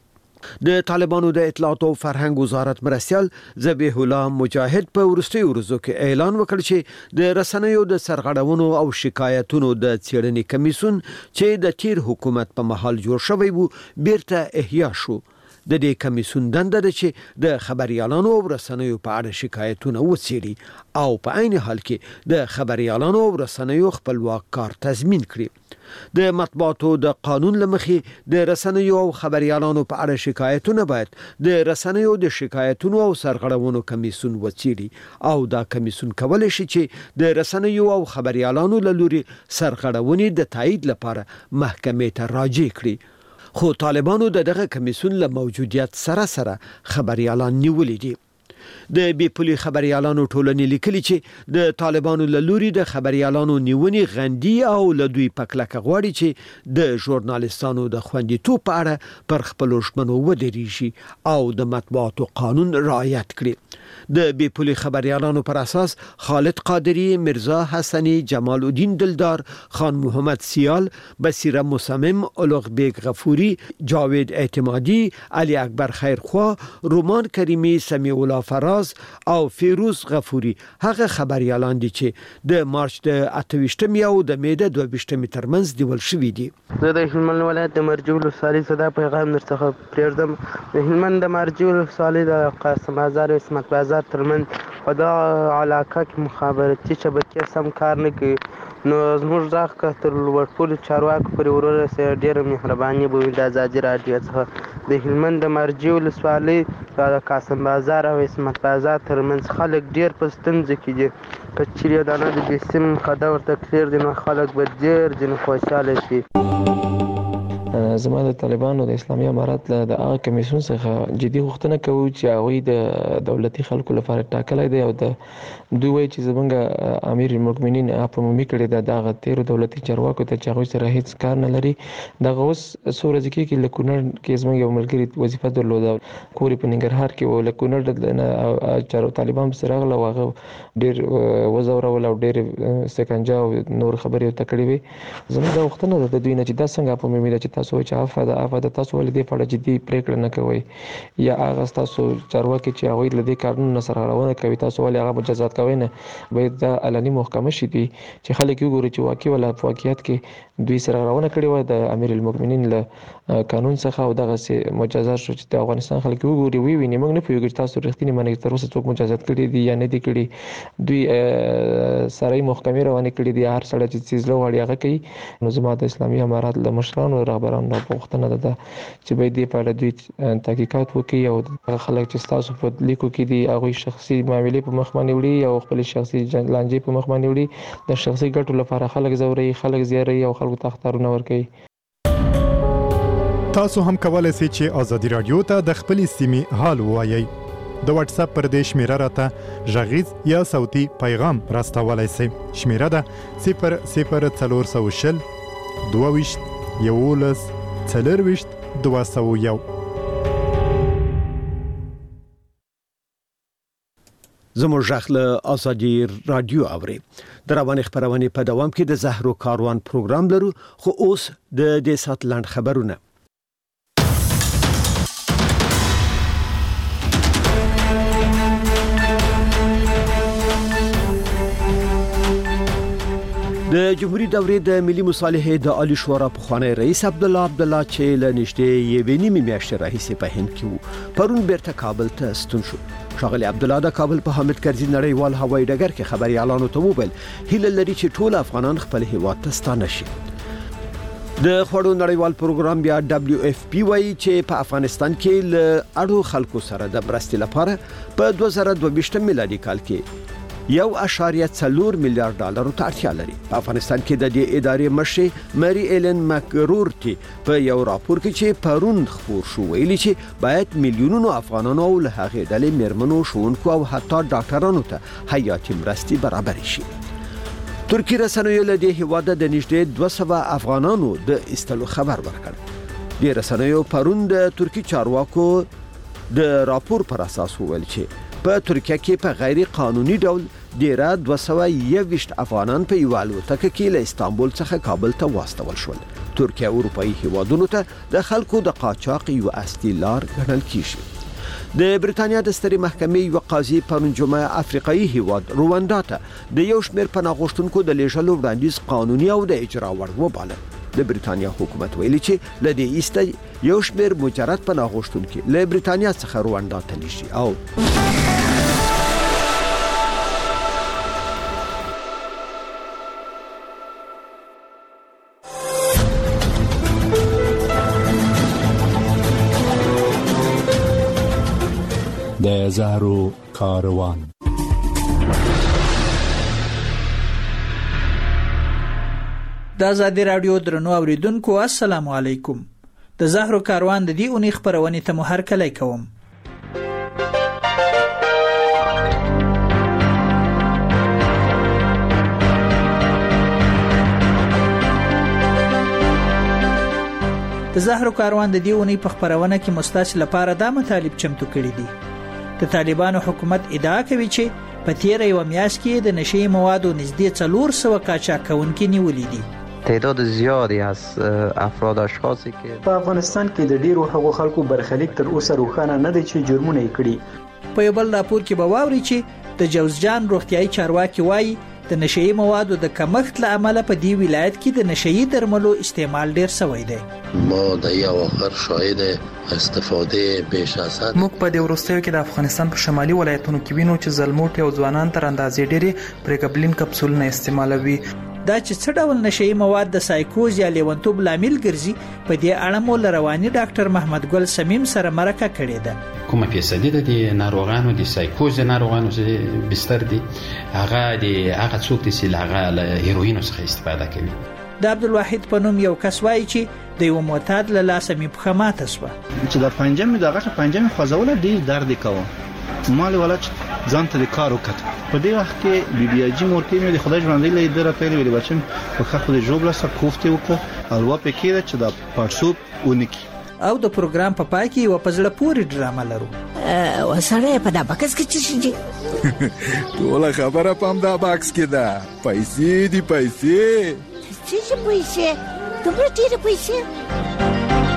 د طالبانو د اطلاعات او فرهنګ وزارت مرستیال ذبیح الله مجاهد په وروستیو ورځو کې اعلان وکړ چې د رسنیو د سرغړونو او شکایتونو د څېړنې کمیسیون چې د تیر حکومت په مهال جوړ شوی وو بیرته احیا شو. د دې کمیسیون دنده ده چې د خبريالانو او رسنیو په اړه شکایتونه وڅېړي او په عین حال کې د خبريالانو او رسنیو خپلواک کار تضمین کړي. د مطبوعاتو د قانون لمخې د رسنیو او خبريالانو په اړه شکایتونه باید د رسنیو د شکایتونو او سرغړونو کمیسیون وڅېړي او دا کمیسیون کولای شي چې د رسنیو او خبريالانو له لوري سرغړونې د تایید لپاره محکمې ته راجع کړي. خو طالبانو دغه کمیسیون له موجودیت سره خبريالان نیولې دي. د بیپولي خبريالانو ټولنې لیکلي چې د طالبانو له لوري د خبريالانو نیونې غندي او له دوی پکلکه غواړي چې د ژورنالیستانو د خوندیتوب په اړه پر خپل ژمنو ودرېږي او د مطبوعاتو قانون رعایت کړي. د بیپولي خبريالانو پر اساس خالد قادری، مرزا حسنی، جمال الدین دلدار، خان محمد سیال، بصیره مصمم، اولغ بیگ غفوری، جاوید اعتمادی، علی اکبر خیرخوا، رومان کریمی، سمیع الله فراز او فیروز غفوری هغه خبريالان دي چې د مارچ د 28 او د می د 22 ترمنځ دیول شوې دي.
زه د هلمند ولایت د مرجول ولسوالۍ صدا پیغام درڅخه پرېږدم. د هلمند د مرجول ولسوالۍ د قاسم بازار او اسمت بازار ترمنځ په دغه علاقه کې مخابراتي شبکې سم کار نه کوي. نو زموږ غږ که تر لوړپوړو چارواکو پورې ورورسېږي ډېره مهرباني به وي. د ازادي راډیو څخه د هلمند د مرجې ولسوالۍ د قاسم بازار او اسمت بازار ترمنځ خلک ډېر په ستونزه کې دي. که چیرې یو دانه د بېسیم خده ورته کلیر دي نو خلک به ډېر ځینې خوشحاله شي.
زما د طالبانو د اسلامي امارات له د هغه کمیسیون څخه جدي غوښتنه کوو چې هغوی د دولتي خلکو لپاره ټاکلی دی او د دوی وایي چې زموږ امیر المؤمنین په عمومي کړی ده د هغه تیرو دولتي چارواکو ته چې هغوی سره هیڅ کار نه لري. دغه اوس څو ورځې کېږي له کونړ کې زموږ یو ملګري وظیفه درلوده کور یې په ننګرهار کې و. له کونړ چارو طالبان پسې راغله او هغه ډېر وځورول او ډېرې سکنجه او نور خبرې ورته کړې وې. زموږ دا غوښتنه ده د دوی نه چې دا څنګه په عمومي ده چې تاسو وایئ چې عفو د تاسو ولې د په جدي پریکړه نه کوي یا هغه تاسو چارواکي چې هغه د دې کارونو سرغړونه کوي تاسو ولې هغه مجازات کوي نه باید د علني محکمه شي چې خلک وګوري چې واقعي ولا واقعیت کې دوی سرغړونه کړې و د امیر المؤمنین له قانون څخه او دغه سي مجازات شو چې د افغانستان خلک وګوري ویني موږ نه پوهیږو چې تاسو رښتینی معنی تر اوسه څوک مجازات کړي دي یا نه دي کړي دوی سړی محکمې روانې کړي دي هر سړی چې چیز لوړی هغه کوي نو زما د اسلامي امارات له مشرانو رهبرانو غوښتنه ده چې باید دې په اړه دوی تحقیقات وکړي او خلک چې تاسو په لیکو کې دي هغه شخصي معاملې په مخ باندې وړي او خپل شخصي لانجې په مخ باندې وړي د شخصي ګټو لپاره خلک زوري خلک زیاري او خلکو تختارونه ورکوي
تاسو هم کولای شئ چې ازادي رادیو ته د خپل سیمې حال ووایي د واتس اپ پر دې شمیره راته غږیز یا صوتي پیغام راستولای شئ شمیره ده 00420 22 11 40 201
زموږ غږ له ازادي رادیو اوري د رواني خبرونه په دوام کې د زهرو کاروان پروګرام لرو خو اوس د دې سات لاند خبرونه د جمهوریت دورې د ملي مصالحې د عالی شورا پخوانی رئیس عبدالله چې له نږدې یوې نیمې میاشتې راهیسې په هند کې وو پرون بیرته کابل ته ستون شو ښاغلی عبدالله د کابل په حامد کرزي نړیوال هوایي ډګر کې خبريالانو ته وویل هیله لري چې ټول افغانان خپل هیواد ته ستانه شي د خوړو نړیوال پروګرام بیا WFP وایي چې په افغانستان کې له اړو خلکو سره د مرستې لپاره په 2022 میلادي کال کې 1.4 میلیارډ ډالر ته اړتیا لري په افغانستان کې د دې ادارې مشر مری ایلن مکرورټي په یو راپور کې چې پرون خبر شو ویلي چې باید میلیونونو افغانانو له هغه ډلې مرمنو شونکو او حتی ډاکټرانو ته حیاتي مرستې برابر شي ترکی رسنیو له دې هواده د نږدې 200 افغانانو د استلو خبر ورکړ د رسنیو پرون د ترکی چارواکو د راپور پر اساس ویل چې په ترکیه کې په غیر قانوني ډول ډیره 221 افغانان په یو الوتکه کې له استانبول څخه کابل ته واستول شول ترکیه اروپאי هیوادونو ته د خلکو د قاچاق یو اصلي لار ګڼل کیږي د بریتانیا د سترې محکمې یو قاضي پرون جمعه افریقایي هیواد رواندا ته د یو شمېر پناه غوښتونکو د لیږلو وړاندیز قانوني او د اجرا وړ وباله د بریتانیا حکومت ویلي چې له دې ایسته یو شمېر مجرد پناه غوښتونکي له بریتانیا څخه رواندا ته لیږي او
د زهرو کاروان
د آزادي رادیو درنو اوریدونکو السلام علیکم د زهرو کاروان د دې اونۍ خبرونه ته مو هرکلی کوم د زهرو کاروان د دې اونۍ په خبرونه کې مستاس لپاره د مطالب چمتو کړي دي د طالبانو حکومت ادعا کوي چې په تیر یو میاشت کې د نشي موادو نږدې 400 قاچاقونکي نیولې دي
تعداد زیادی از افراد اشخاصی که
په افغانستان کې د ډیرو هغو خلکو برخلیک تر اوسه روښانه نه دي چې جرمونه یې کړي
په یو بل راپور کې به واوري چې د جوزجان روغتيایي چارواکي وایي د نشي موادو د کمښت له امله په دې ولایت کې د نشي درملو استعمال ډیر شوی دی
ما د یو اخر شاهد استفاده بیش از حد
موږ په دې وروستیو کې د افغانستان په شمالي ولایتونو کې وینو چې زلموټي او ځوانان تر اندازې ډېری پریګبلین کپسولونه استعمالوي
دا چې څه ډول نشي مواد د سایکوز یا لیونتوب لامل ګرځي په دې اړه مو رواني ډاکټر محمد ګل سمیم سره مرکه کړې ده
کومه فیصدي د ناروغانو د سایکوز ناروغانو چې بستر دي هغه څوک چې هغه له هیروین څخه استفاده کوي
د عبدالواحد په نوم یو کس وایي چې د یو معتاد له لاسه مې پښه ماته شوه
چې د پنجمې د غټه پنجمې خوځول ډېر درد کوه مال ولا چې ځان ته د کار وکړ په دې وخت کې بي اجي مورته مې د خدای ژوندۍ له دره پیل ویل بچم په خو د جوړ لاسه کوفته وکړه او وا په کې چې د پارسوب ونکي
او د پروګرام په پای کې یو پزړه پوری ډرامه لرو
وسره په دا باکس کې څه شي
ټول خبره پم دا باکس کې ده پیسې دی پیسې
څه پیسې دومره ډېرې پیسې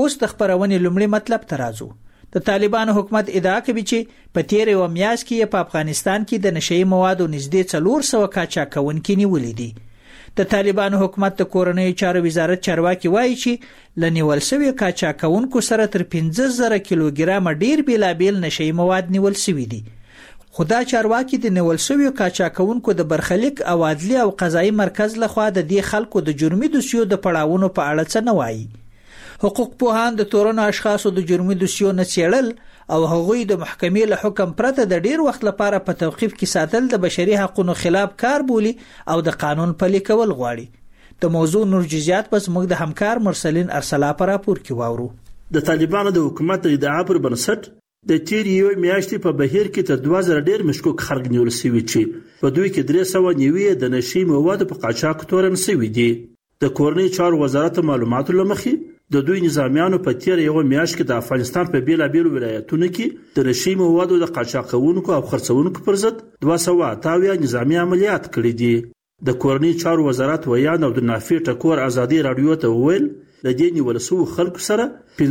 اوس د خبرونې لومړی مطلب ته راځو. د طالبانو حکومت ادعا کوي چې په تیر یو میاشت کې په افغانستان کې د نشئی موادو نږدې 400 قاچاقونکي نیولې دي. د طالبانو حکومت د کورنۍ چارو وزارت چارواکي وایي چې لنیول شوی قاچاقونکو سره تر 15000 کیلوګرام ډیر بیلابیل نشئی مواد نیول شوی دي. خدا چارواکي د نیول شوی قاچاقونکو د برخلیک او عدلی او قضایي مرکز لخوا د دې خلکو د جرمي دوسیو د پړاوونو په اړه څه نه وایي. حقوق پوهان د تورنو اشخاصو د جرمي دوسیو نه څېړل او هغوی د محکمې له حکم پرته د ډیر وخت لپاره په توقیف کې ساتل د بشري حقوقو خلاف کار بولي او د قانون پلي کول غواړي. د موضوع نور جزئیات پس موږ د همکار مرسلین ارسلا پر راپور کې واورو.
د طالبانو د حکومت د ادعا پر بنسټ د تیر یو میاشتې په بهیر کې تر 2000 ډیر مشکوک خلک نیول شوي چې په دوی کې 390 د نشئی موادو په قاچاق تورن شوي دي. د کورنۍ چارو وزارت معلوماتو لمخې د دوی نظامیانو په تیر یو میاشت کې د افغانستان په بیلابیلو ولایتونو کې د نشئی موادو د قاچاقونکو او خرڅونکو پر ضد 228 نظامی عملیات کړي دي. د کورنۍ چارو وزارت ویان او د نافي ټکور ازادي رادیو ته وویل د دې نیول شوو خلکو سره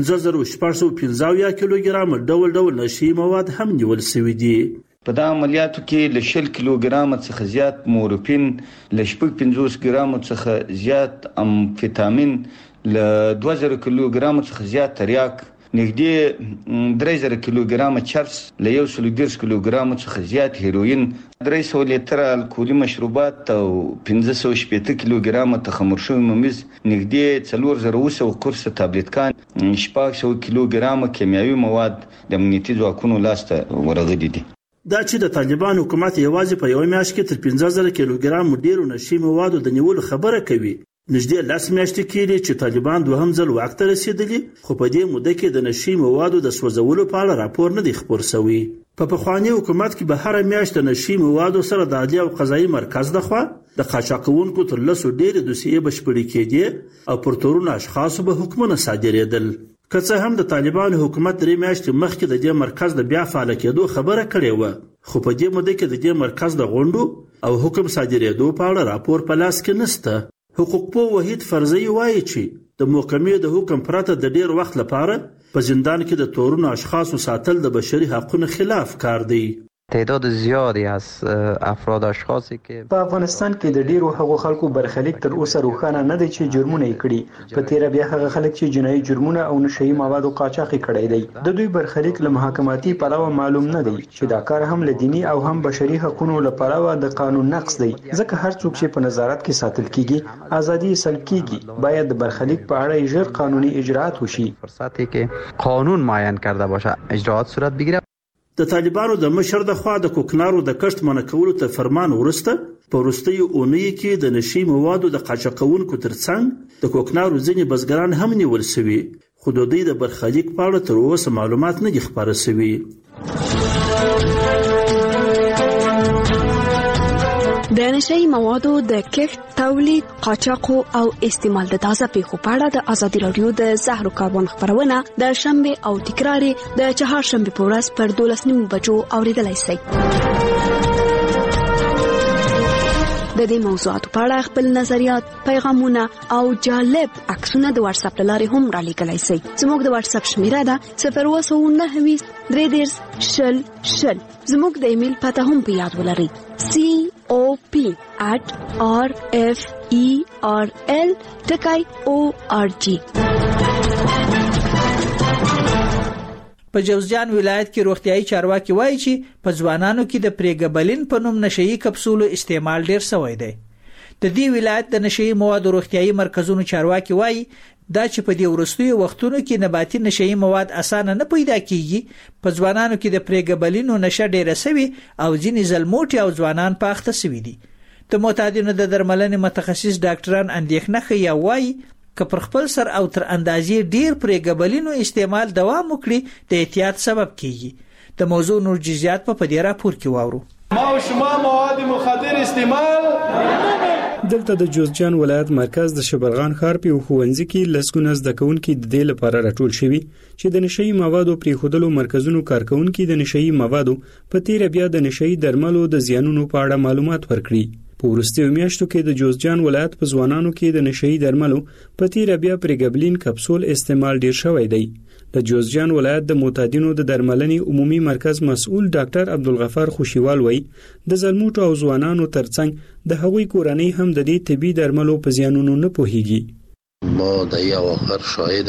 15615 کیلوګرام ډول نشئی مواد هم نیول شوي دي.
په دا عملیاتو کې ل 10 کیلوګرام څخه زیات مورفین، ل 50 ګرام څخه زیات امفیتامین، ل 2000 کیلوګرام څخه زیات تریاک، نږدې 3000 کیلوګرام چرس، ل 110 کیلوګرام څخه زیات هیروین، 300 لیتر الکولي مشروبات او 580 کیلوګرام تخمر شوی ممیز، نږدې 4000 قرص تابلیتکان، 600 کیلوګرام کیمیاوي مواد د امنیتي ځواکونو لاسته ورغلي دي.
دا چې د طالبان حکومت یوازې په یو میاشت کې تر 15000 کیلوګرام ډیرو نشئی موادو د نیولو خبره کوي. نږدې 10 میاشتې کېږي چې طالبان دوهم ځل واک ته رسیدلي، خو په دې موده کې د نشئی موادو د سوځولو په اړه راپور نه دی خپور شوی. په پخوانی حکومت کې به هر میاشت د نشئی موادو سره د عدلیه او قضایي مرکز لخوا د قاچاقونکو تر 100 ډېرې دوسیې بشپړې کېدې او پر تورونو اشخاصو به حکمونه صادرېدل. که څه هم د طالبانو حکومت 3 میاشتې مخکې د دې مرکز د بیا فعال کېدو خبره کړې و، خو په دې موده کې د دې مرکز د غونډو او حکم صادرېدو په اړه راپور په لاس کې نشته. حقوق پوه وحید فرزي وایي چې د محکمې د حکم پرته د ډیر وخت لپاره په زندان کې د تورونو اشخاصو ساتل د بشري حقوقو خلاف کار دی.
تعداد زیادی از افراد اشخاصی که
په افغانستان کې د ډیرو هغو خلکو برخلیک تر اوسه روښانه نه دی چې جرمونه یې کړي. په تیر بیا هغه خلک چې جنایي جرمونه او نشئی موادو قاچاق کړي دي، د دوی برخلیک له محاکماتي پلوه معلوم نه دی چې دا کار هم له دینی او هم بشري حقوقو لپاره د قانون نقض دی. ځکه هر څوک چې په نظارت کې ساتل کیږي ازادي سلب کیږي. باید د برخلیک په اړه ژر قانوني اجراءات وشي.
فرصتی که قانون معین کرده باشه اجراءات صورت بگیره.
د طالبانو د مشر د خوا د کوکنارو د کښت منع کولو ته فرمان ورسته په وروستیو اونیو کې د نشئی موادو د قاچاقونکو ترڅنګ د کوکنارو ځینې بزګران هم نیول شوي، خو د دوی د برخلیک په اړه تر اوسه معلومات نه دي خپاره شوي.
د نشئی موادو د کښت، تولید، قاچاق او استعمال د تازه پیښو په اړه د ازادي رادیو د زهرو کاروان خبرونه د شنبه او تکرار د چهارشنبه په ورځ پر 12:09 بجو اوریدلای شئ. د دې موضوعاتو په اړه خپل نظریات، پیغامونه او جالب عکسونه د واتس اپ لارې هم را لیږلای شئ. زموږ د واتس اپ شمیره ده 029 330 زموږ د ایمیل پته هم په یاد ولرئ: cop@referl.org.
په جوزجان ولایت کې روغتيایي چارواکي وایي چې په ځوانانو کې د پریګبلین په نوم نشئی کپسولو استعمال ډیر شوی دی. د دې ولایت د نشئی موادو روغتيایي مرکزونو چارواکي وایي دا چې په دې وروستیو وختونو کې نباتي نشئی مواد اسانه نه پیدا کیږي. په ځوانانو کې د پریګبلینو نشه ډیره شوی او ځینې زلموټي او ځوانان پاخته شوي دي. د معتادینو د درملنې متخصص ډاکټران اندېښنه کوي او وایي که پر خپل سر او تر اندازې ډیر پریګبلینو استعمال دوام وکړي د احتیاط سبب کیږي. د موضوع نور جزئیات په دې راپور کې واورو.
ما او شما مواد مخدر استعمال
دلته د جوزجان ولایت مرکز د شبرغان ښار په ښوونځي کې لسګونه زده کوونکي د دې لپاره راټول شوي چې د نشئی موادو پریښودلو مرکزونو کارکونکي د نشئی موادو په تیر بیا د نشئی درملو د زیانونو په اړه معلومات ورکړي. په وروستیو میاشتو کې د جوزجان ولایت په ځوانانو کې د نشئی درملو په تیره بیا پریګبلین کپسول استعمال ډیر شوی دی. د جوزجان ولایت د معتادینو د درملنې عمومي مرکز مسؤل ډاکټر عبدالغفار خوشیوال وایي د زلموټو او ځوانانو ترڅنګ د هغوی کورنۍ هم د دې طبي درملو په زیانونو نه پوهیږي.
ما د یو اخر شاهد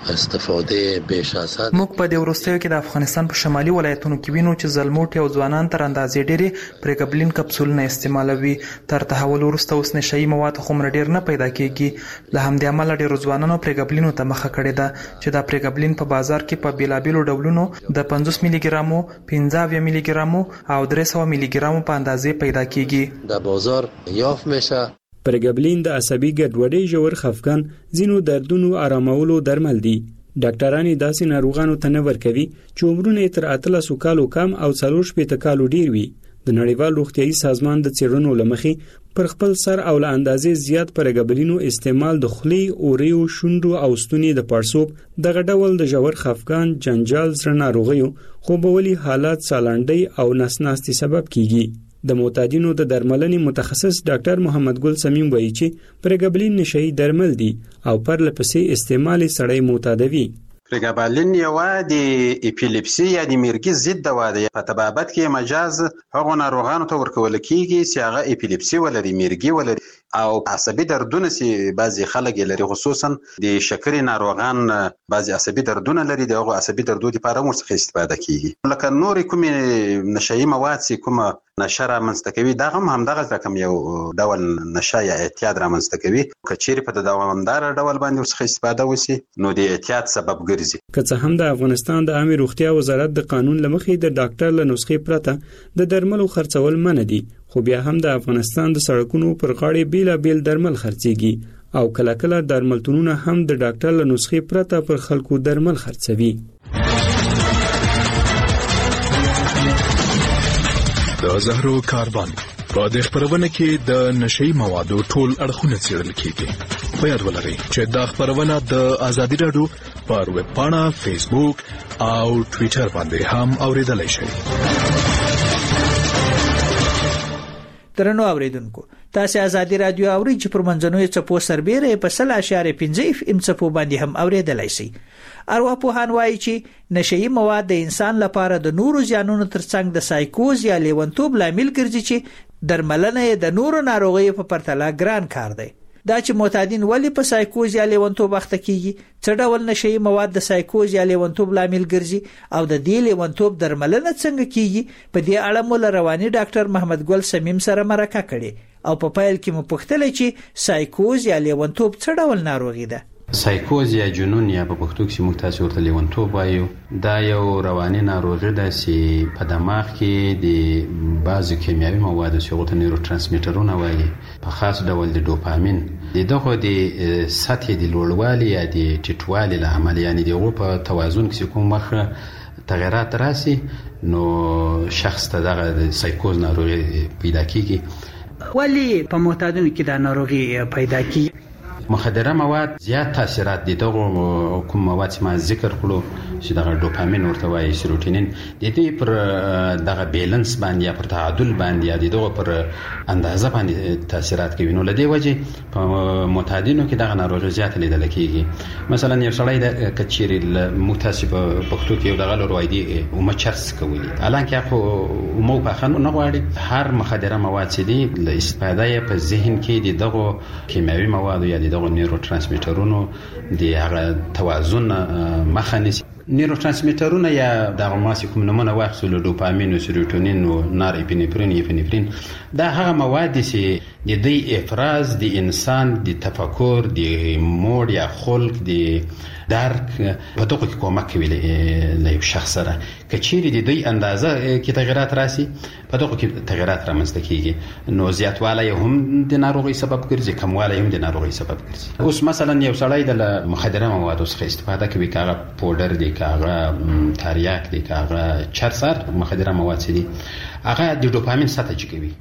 استفاده بیش از حد
موږ په دې وروستیو کې د افغانستان په شمالي ولایتونو کې وینو چې زلموټي او ځوانان تر اندازې ډېرې پریګبلین کپسولونه استعمالوي. تر تحول وروسته اوس نشئی مواد خومره ډېر نه پیدا کیږي. له همدې امله ډېرو ځوانانو پریګبلینو ته مخه کړې ده چې دا پریګبلین په بازار کې په بیلابیلو ډولونو د 50 میلی ګرامو، 15 میلی ګرامو او 300 میلی ګرامو په اندازې پیدا کیږي.
د بازار یافت میشه.
پریګبلین د عصبي ګډوډۍ، ژور خفګان، ځینو دردونو آرامولو درمل دي. ډاکټران داسې ناروغانو ته نه ورکوي چې عمرونه تر 13 کالو کم او 40 کالو ډیر وي. د نړیوال روغتیايي سازمان د څېړنو لمخې پر خپل سر او له اندازې زیات پریګبلینو استعمال د خولې، اوریو، شونډو او ستوني د پړسوب، دغه ډول د ژور خفګان، جنجال، زړه ناروغیو، خوبولي حالات، سالنډۍ او نسناستي سبب کیږي. د معتادینو د درملنې متخصص ډاکټر محمد ګل سمیم وایي چې پریګبلین نشئی درمل دي او پر لپسې استعمال سړی معتادوي.
پریګبلین یو د اپیلیپسي یا د مرګي ضد دوا ده. په طبابت کې مجاز هغه ناروغانو ته ورکول کیږي چې هغه اپیلیپسي ولري، مرګي ولري او عصبي دردونه چې بعضی خلک لري، خصوصا د شکرې ناروغان بعضی عصبي دردونه لري. دغه عصبي دردو لپاره ورڅخه استفاده کیږي. لکه نور کوم نشئی مواد چې کوم نشه رامنځته کوي، دا هم دغه رقم یو ډول نشه یا اعتیاد رامنځته کوي. کچېرې په دوامدار ډول باندې ورڅخه استفاده وشي نو د اعتیاد سبب ګرځي.
که څه هم د افغانستان د عامه روغتیا وزارت د قانون لمخې د ډاکټر له نسخې پرته د درملو خرڅول منع دي، خو بیا هم د افغانستان د سړکونو پر غاړې بیلابیل درمل خرڅيږي او کله کله درملتونونه هم د ډاکټر له نسخې پرته پر خلکو درمل خرڅوي.
د زهرو کاروان په دې خبرونه کې د نشئی موادو ټول اړخونه څېړل کیږي. په یاد ولرئ چې دا خبرونه د ازادي رادیو پر ویب پاڼه، فیسبوک او ټوئیټر باندې هم اوریدلای شئ.
درنو اوریدونکو، تاسو ازادي رادیو اورئ چې پر منځنوي چپو سربېره په 0.5 FM چپو باندې هم اوریدلای شئ. ارواپوهان وایي چې نشئی مواد د انسان لپاره د نورو زیانونو ترڅنګ د سایکوز یا لیونتوب لامل ګرځي چې درملنه د نورو ناروغیو په پرتله ګران کار دی. دا چې معتادین ولی په سایکوز یا لیونتوب اخته کیږي، څه ډول نشئی مواد د سایکوز یا لیونتوب لامل ګرځي او د دې لیونتوب درملنه څنګه کیږي، په دې اړه مو له رواني ډاکټر محمد ګل سمیم سره مرکه کړې او په پیل کې مو پوښتنه چې سایکوز یا لیونتوب څه ډول ناروغي ده.
سایکوز یا جنون یا په پښتو کې موږ تاسو ورته لیونتوب وایو. دا یو رواني ناروغي ده چې په دماغ کې د بعضو کیمیاوي موادو چې هغه ته نیورو ترانسمیټرونه وایي، په خاص ډول د ډوپامین دغه د سطح د لوړوالي یا د ټیټوالي له امله، یعنی دغه په توازن کې کوم مخه تغیرات راسي نو شخص ته دغه سایکوز ناروغي پیدا کیږي.
ولی په معتادینو کې دا ناروغي پیدا کیږي؟
مخدره مواد زیات تاثیرات دي. دغه کوم مواد چې ما ذکر کړو چې دغه ډوپامین ورته وایي، سیروټونین، د دې پر دغه بیلانس باندې یا پر تعادل باندې یا دغه پر اندازه باندې تاثیرات کوي. نو لدې وجه په معتادینو کې دغه ناروغي زیات لیدل کیږي. مثلا یو سړی د کچيري متاسب پښتو کې دغه روایدي او مچرس کوي، الانکه خو مو په خنو نه غواړي. هر مخدره مواد چې دي له استفاده په ذهن کې دغه کیمیاوي مواد یا دغه نیورو ترانسمیټرونو د هغه توازن مخه نیسي. نیورو ترانسمیټرونه یا دغه ماسي کوم نمونه واخلو، ډوپامین او سیروټونین او نار اپینفرین دا هغه مواد دي چې د دې افراز د انسان د تفکر، د موډ یا خلق، د درک په دغه کې کومک کوي له یو شخص سره. کچېرې د دې اندازه کې تغیرات راسي، په دغه کې تغیرات رامنځته کیږي نو زیاتوالی هم د ناروغي سبب ګرځي، کموالی هم د ناروغي سبب ګرځي. اوس مثلا یو سړی د مخدره موادو څخه استفاده کوي، کاغه پودر دی، کاغه تریاک دی، کاغه چرسر، مخدره مواد دي، هغه د ډوپامین سطح چکوي.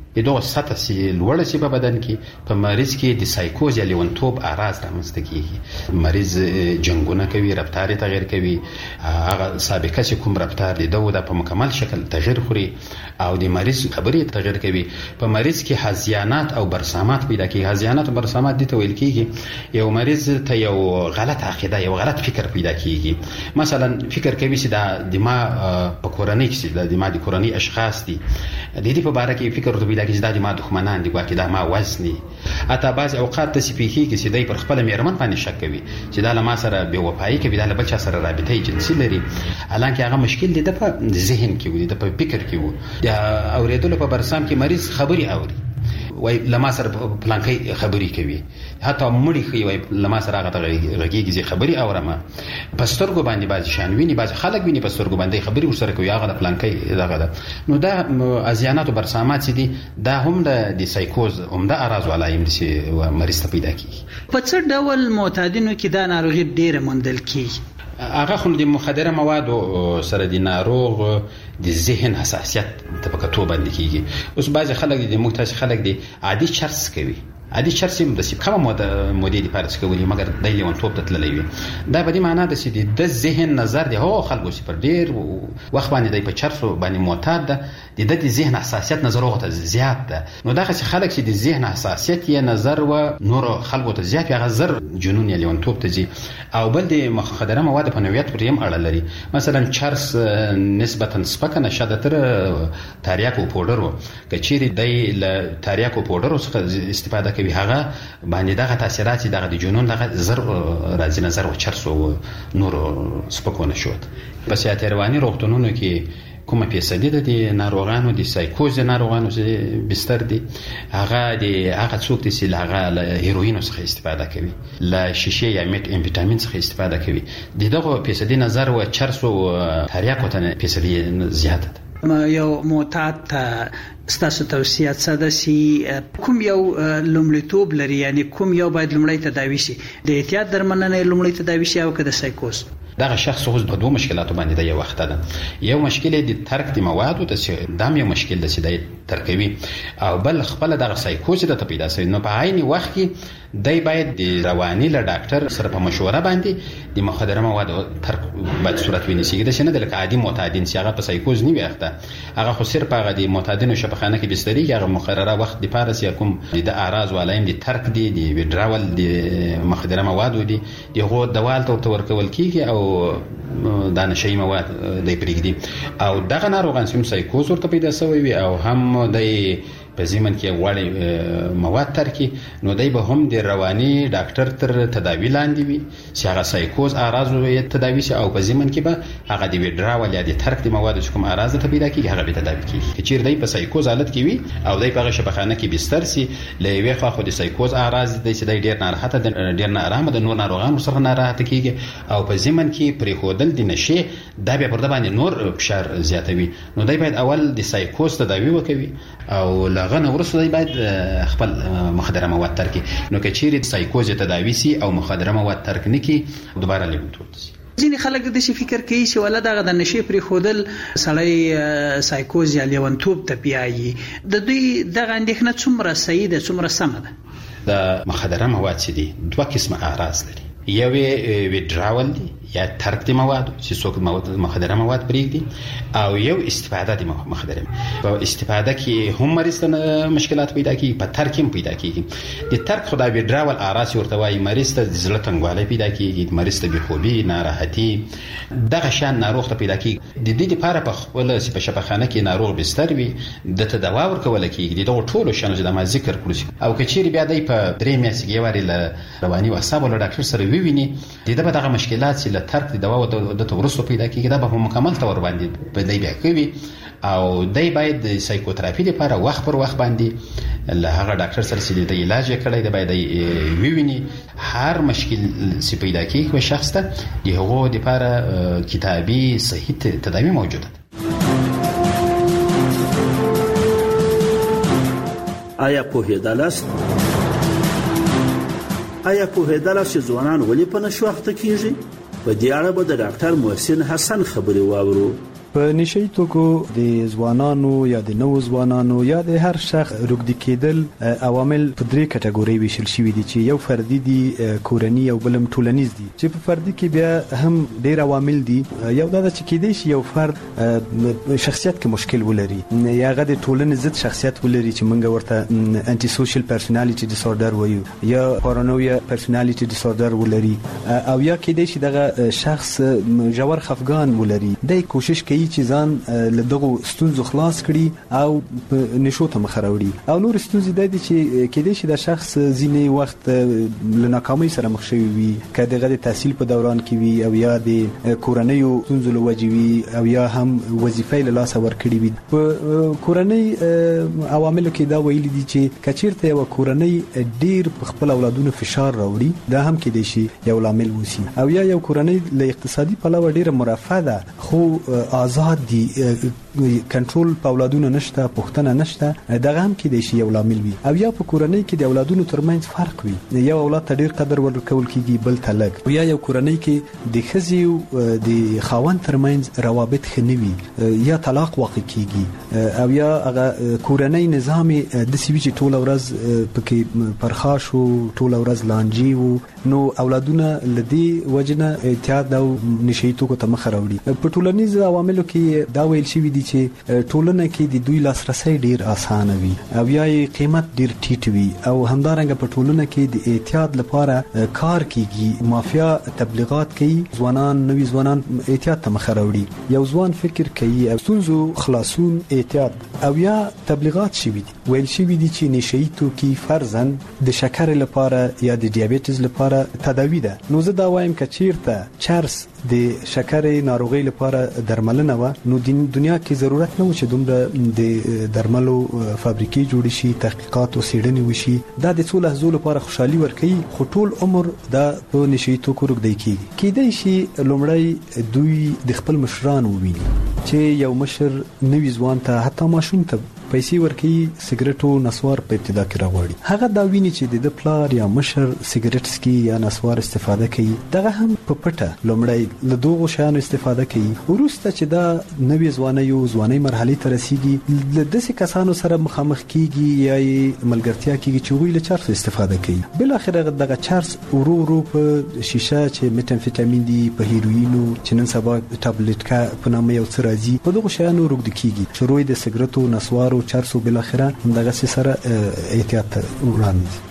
دغه سطح سي لوړه سي په بدن کې په مریض کې د سایکوز یا لیونتوب اعراض رامنځته کیږي. مریض جنګونه کوي، رفتار تغیر کوي، هغه سابقه چې کوم رفتار دی دغه په مکمل شکل تغیر خوري او د مریض خبرې تغیر کوي. په مریض کې هذیانات او برسامات پیدا کیږي. هذیانات او برسامات دي ته ویل کیږي یو مریض ته یو غلط عقیده، یو غلط فکر پیدا کیږي. مثلا فکر کوي چې دا دماغ په کورنۍ کې د دماغ د کورنۍ اشخاص دي، د دې په اړه کې فکر ورته پیدا کیږي چې دا د ما دښمنان دي، واکې دا ما وزني. حتی بعض اوقات ته سپیخي کې چې دای پر خپل میرمن باندې شک کوي چې دا له ما سره بې وفایي کوي، دا له بل چا سره رابطه جنسي لري، حالانکه هغه مشکل دی د په ذهن کې وي، د په فکر کې وي. د اوریدلو په برسام کې مریض خبري اوري، وای لما سره پلانکي خبري کوي، حتی مړی خي وای لما سره هغه غږیږي چې خبري اورم. پسترګو باندې باز شان ویني، باز خلک ویني پسترګو باندې خبري ورسره کوي، هغه د پلانکي دغه ده. نو دا ازیانات او برسامات دي، دا هم د سایکوز هم د اراز علایم دي چې مریض ته پیدا کیږي.
په څه ډول معتادینو کې دا ناروغي ډیره موندل کیږي؟
هغه خو د مخدره موادو سره د ناروغ د ذهن حساسیت طبقاتو باندې کیږي. اوس بعض خلک د مختلف خلک دي عادي چرس کوي، عادي چرس هم د کومه مودې لپاره کوي، مګر د لیونتوب ته تللی وي. دا په دې معنی ده چې د ذهن نظر دی هو خلکو چې پر ډیر وخت باندې د په چرس باندې معتاد ده، د ذهن حساسیت نظر وغته زیات ده. نو دا چې خلک چې د ذهن حساسیت یې نظر و نور خلکو ته زیات هغه زر جنون یا لیونتوب ته ځي. او بل د مخدره مواد په نوعیت پورې هم اړه لري. مثلا چرس نسبتا سپکه نشه ده تر تریاکو پودرو، کچېرې د تریاکو پودرو څخه استفاده کوي، هغه باندې دغه تاثیرات دغه د جنون دغه زر راځي نظر او چرس او نور سپکونه شوت. بس یا تیروانی روغتونونو کې کومه فیصدي د ناروغانو د سایکوز ناروغانو چې بستر دي، هغه څوک دي چې هغه هیروین څخه استفاده کوي، له شیشه یا میت امفیتامین څخه استفاده کوي. دغه فیصدي نظر او چرس او تریاکو ته فیصدي زیاته ده.
یو معتاد ته ستاسو توصیه څه ده چې کوم یو لومړیتوب لري، یعنی کوم یو باید لومړی تداوي شي، د احتیاط درملنه لومړی تداوي شي او که د سایکوز؟
دغه شخص خو د دوه مشکلاتو باندې د یو وخت ده. یو مشکل د ترک د موادو د دام یو مشکل د چې د ترکوي، او بل خپل دغه سایکوز د پیدا سي. نو په عین وخت کې دای باید د رواني له ډاکټر سره په مشوره باندې د مخدره موادو ترک باید صورت ونیسي. د شنه د لکه عادي معتادین چې هغه په سایکوز نه ویخته، هغه خو صرف هغه د معتادینو شفاخانه کې بستري هغه مقرره وخت د پارس یا کوم د اعراض ولایم د ترک دي، د وډراول د مخدره موادو دي، دغه دوال ته ورکول کیږي او دا نشي مواد د پرېږدي. او دغه ناروغان چې سایکوز ورته پیدا شوی وي او هم د په زمن کې غوړي مواد ترکي، نو دای به هم د رواني ډاکټر تر تداوی لاندې وي چې هغه سایکوز اعراض یې تداوی شي، او په زمن کې به هغه د وډراول یا د ترک د مواد کوم اعراض ته پیدا کیږي هغه به تداوی کیږي. چې دای په سایکوز حالت کې وي او دای په شفاخانه کې بستر سي، لوي خو د سایکوز اعراض د چې ډیر ناراحته ډیر نارامه د نور ناروغانو سره ناراحته کیږي، او په زمن کې پرې خودل د نشه دا به پر د باندې نور فشار زیاتوي. نو دای باید اول د سایکوز تداوی وکوي او غنه ورسره دی باید خپل مخدره مواد ترکي. نو که چیرې سایکوز تداوی سي او مخدره مواد ترک نکي دوباره لیونتوب شي.
ځینې خلک د شي فکر کوي چې ولا دغه د نشي پرې خودل سړی سایکوز یا لیونتوب ته پیایي. د دوی دغه اندېښنه څومره صحیح ده، څومره سمه ده؟
د مخدره مواد چې دي دوه قسمه اعراض لري، یو وډراول دي یا ترک د مواد چې څوک مخدره مواد پرېږدي، او یو استفاده د مخدره. په استفاده کې هم مریض ته مشکلات پیدا کیږي، په ترک هم پیدا کیږي. د ترک خدای وډراول اعراض ورته وایي، مریض ته زړه تنګوالی پیدا کیږي، مریض ته بېخوبي، ناراحتي، دغه شان ناروغ ته پیدا کیږي. د دې لپاره په خپل په شفاخانه کې ناروغ بستر وي د دوا ورکول کیږي، دغه ټولو شانو چې د ما ذکر کړو. او کچېرې بیا دی په 3 میاشتې کې واري له رواني وسابو له ډاکټر سره ویني، دغه مشکلات چې ترک د دوا د تورسو پیدا کیږي، دا به مکمل تور باندې په دی بیا کوي. او دای باید د سایکوتراپي لپاره وخت پر وخت باندې له هغه ډاکټر سره چې د علاج کړی دی باید ویني هر مشکل چې پیدا کیږي په شخص ته دغه لپاره کتابي صحیح تداوی موجوده ده.
آیا پوهېدلاست چې ځوانان ولې په نشو اخته کیږي؟ په دې اړه به د ډاکټر محسن حسن خبرې واورو.
په نشي توکو د ځوانانو یا د نوو ځوانانو یا د هر شخص روږدي کېدل عوامل په 3 کټګوري ویشل شوی دي چې یو فردي دي، کورنی او بلم ټولنیز دي. چې په فردي کې بیا هم ډیر عوامل دي. یو دا چې کېدای شي یو فرد شخصیت کې مشکل ولري یا هغه د ټولنې ضد شخصیت ولري چې موږ ورته انټي سوشل پرسونالټي ډیسوردر وایو یا پارانویا پرسونالټي ډیسوردر ولري او یا کېدای شي دغه شخص جوړ خفګان ولري. د کوشش کوي چې ځان له دغه ستونزو خلاص کړي او نشو ته مخ راوړي. او نور ستونزې د دې چې کېدای شي د شخص ځینې وخت له ناکامۍ سره مخ شوی وي، کله د تحصیل په دوران کې وي او یا د کورنیو ستونزو له وجې وي او یا هم وظیفې له لاسه ورکړي وي. په کورنۍ عواملو کې دا ویل دي چې کچیرته یو کورنۍ ډیر په خپل اولادونو فشار راوړي، دا هم کېدای شي یو عامل وسی. او یا یو کورنۍ له اقتصادي پلوه ډیره مرفه ده خو آزاد دي، کنټرول په اولادونو نشته، پښتنه نشته، دغه هم کېدای شي یو عامل وي. او یا په کورنۍ کې د اولادونو ترمنځ فرق وي، یو اولاد ته ډیر قدر ورکول کیږي بل ته لږ. او یا کورنۍ کې د ښځې او د خاوند ترمنځ روابط ښه نه وي یا طلاق واقع کیږي. او یا هغه کورنۍ نظام د سوي چې ټول ورځ پکې پرخاش او ټول ورځ لانجی وو، نو اولادونه لدی وجنه اعتیاد او نشي توکو ته مخ راوړي. په ټولنیز عواملو کې دا ویل شوی دي چې ټولنه کې د دوی لاسرسي ډیر اسانه وي او یا قیمت ډیر ټیټ وي او همدارنګه په ټولنه کې د اعتیاد لپاره کار کیږي، مافیا تبلیغات کوي، ځوانان نوی ځوانان اعتیاد ته مخ راوړي. یو ځوان فکر کوي او ستونزو خلاصون اعتیاد او یا تبلیغات شوی دي. ویل شوی دي چې نشي توکي فرضاً د شکر لپاره یا د دیابېټس لپاره تداوی ده. نو زه دا وایم چې چیرته چرس د شکر ناروغي لپاره درملنه و، نو د دنیا کې ضرورت نه و چې دومره د درملو فابریکې جوړ شي، تحقیقات او څېړنې وشي. دا د څو لحظو لپاره خوشحالي ورکوي خو ټول عمر دا په نشي توکو روږدی کیږي. کېدای شي لومړی دوی د خپل مشران وویني چې یو مشر نوی ځوان ته حتی ماشوم ته پیسې ورکوي سیګریټ او نسوار په ابتدا کې راوړي. هغه دا ویني چې د پلار یا مشر سیګریټ سکي یا نسوار استفاده کوي، دغه هم په پټه لومړی له دوغو شیانو استفاده کوي. وروسته چې دا نوې ځواني مرحله ته رسیږي له داسې کسانو سره مخامخ کیږي یا ملګرتیا کیږي چې ویل چرس استفاده کوي. بل اخر دغه چرس ورو په شیشه چې میتامفیتامین دی، په هیروینو چې نن سبا ټابلیټ کا په نامه یو څه راځي، په دغه شیانو روږدي کیږي. شروع د سیګریټو نسوار او چرسو بل اخر دغه سره احتیاط وړاندې.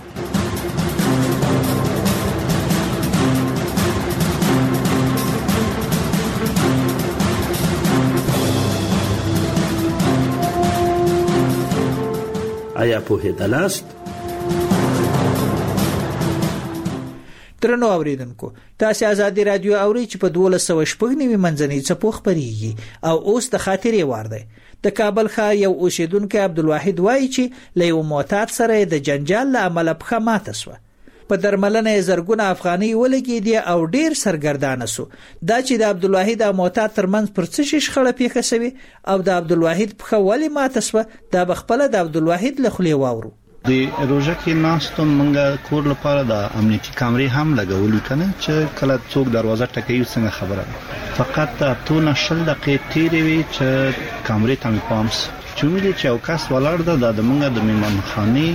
آیا په هدلاست؟
درنو اوریدونکو، تاسو آزادي رادیو اوري چې په 1290 منځنۍ څپو خبريږي او اوس د خاطرې وار دی. د کابل ښار یو اوسیدونکو عبدالواحد وایي چې له یو معتاد سره د جنجال له امله پښه ماته شوه. په درملنه زرګونه افغاني ولګېدې او ډیر سرګردانه سو. دا چې د عبدالواحد او معتاد ترمنځ پر څه شي شخړه پیښه شوه او د عبدالواحد پښه ولې ماته شوه، دا بخپله د عبدالواحد له خولې واورو.
د روزه کې ناستم منګه کور لپاره د امنیتي کامرې هم لګولې کنه چې کله څوک دروازه ټکوي څنګه خبره. فقط ته نشل دقیقې تیرې وي چې کامرې ته پامس چې مې چې او کس ولاړ ده د منګه د میمنخانه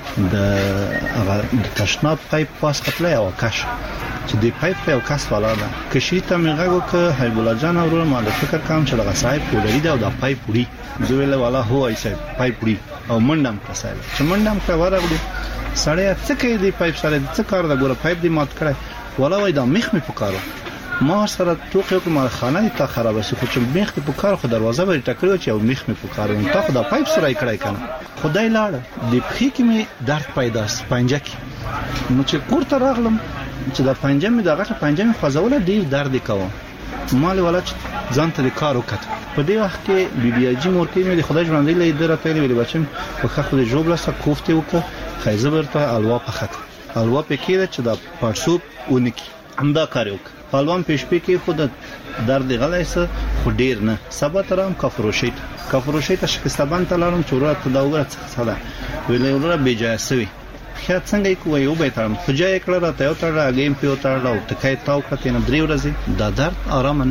د تشناب پایپ پاس کتلې او کاش چې د پایپ په کاس ولاړ ده کشي ته مغاګو که حیب الله جان اورل ما د فکر کام چې لغه صاحب کولې دا د پایپ وړي زویل والا هو ایسه پایپ وړي او منډم کسایل چې منډم کا ورغلو سړی څه کوي دی پایپ سره څه کار دا ګوره پایپ دی مات کړای ولا وای دا مخ می پکارو ما سره توقع کوم خانه ته خراب شي خو چې مخ په کار خو دروازه ور ټکړو چې او مخ می پکارو ته خو دا پایپ سره کړای کنه خدای لاړ د پخې کې می درد پیدا پنجه کې نو چې کوړه راغلم چې دا پنجه می دغه پنجه می خوځوله ډیر درد کوم مال ولا ځان ته کار وکړ په دې وخت کې بیبیاجی مورته می د خدای ژوندۍ له درته ویل بچم په خو د جوړ لاسه کوفته وکړه خایزه ورته الوا پخت الوا پکې چې دا پړسوب ونکی همدا کار وکړ پهلوان پېشپې کې خود درد غلایسه خو ډیر نه سبا ترام کفروشیت شکستبان ته لاړم چورات ته دا وګړه څه ده ویلې ورته بیجاسوي خیا څنګه کوی یو به ترم خجای کړه راته یو تر راګیم په تر لاو ته کای تاو کته نه درې ورځې دا درد آرام نس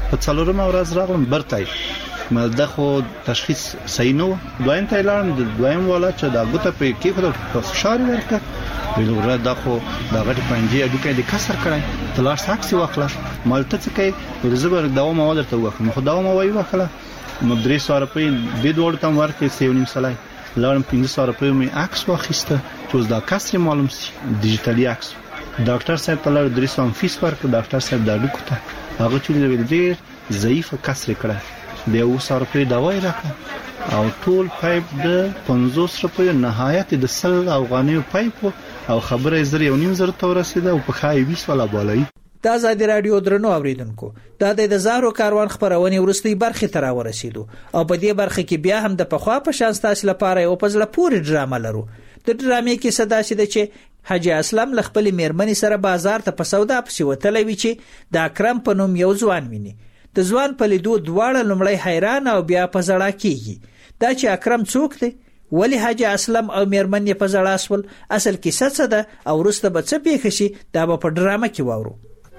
په څلورمه ورځ راغلم برتای مده خو تشخیص صحیح نه و. دویم ته لاړم، د دویم والا چې دا ګوته په کې په فشار ورکړ ویلوره دا خو دا غټ پنجې اډوکې د کسر کړای تلار ساکسي واخله مالته څه کوي زبر دوا مواد ته وخت خو دوا مواد واخله نو 300 روپۍ د دوړ تم ورکې 7.5 سلای لاړم 500 روپۍ مې عکس واخیسته چې دا کسر معلوم شي ډیجیټالي عکس. ډاکټر صاحب ته لار 300 فیس ورک ډاکټر صاحب دا ډوکو ته هغه چې ډېر ضعیف کسر کړه د 100 روپۍ دوا یې راکړه او ټول پایپ د 50 روپۍ نهایت د 100 افغانیو پایپ او خبره زر یو نیم زر ته ورسیده او په خای 20 ولا بالای.
د آزادي رادیو درنو اوریدونکو دا د زهرو کاروان خبرونه ورستي برخه ترا ورسیدو او په دې برخه کې بیا هم د پخوا په شان تاسو لپاره یو پزله پوری ډرامه لرو. د ډرامې کې صدا شي چې حاجی اسلم لخپل میرمنې سره بازار ته په سودا پسې وتلی وی چې د اکرم په نوم یو ځوان ویني. د ځوان په لیدو دواړه لمړی حیران او بیا په زړه کېږي دا چې اکرم څوک دی، ولی حاجی اسلم او میرمن یې په زړه اسول، اصل کیسه څه ده او وروسته به څه پیښ شي دا به په ډرامه کې واورو.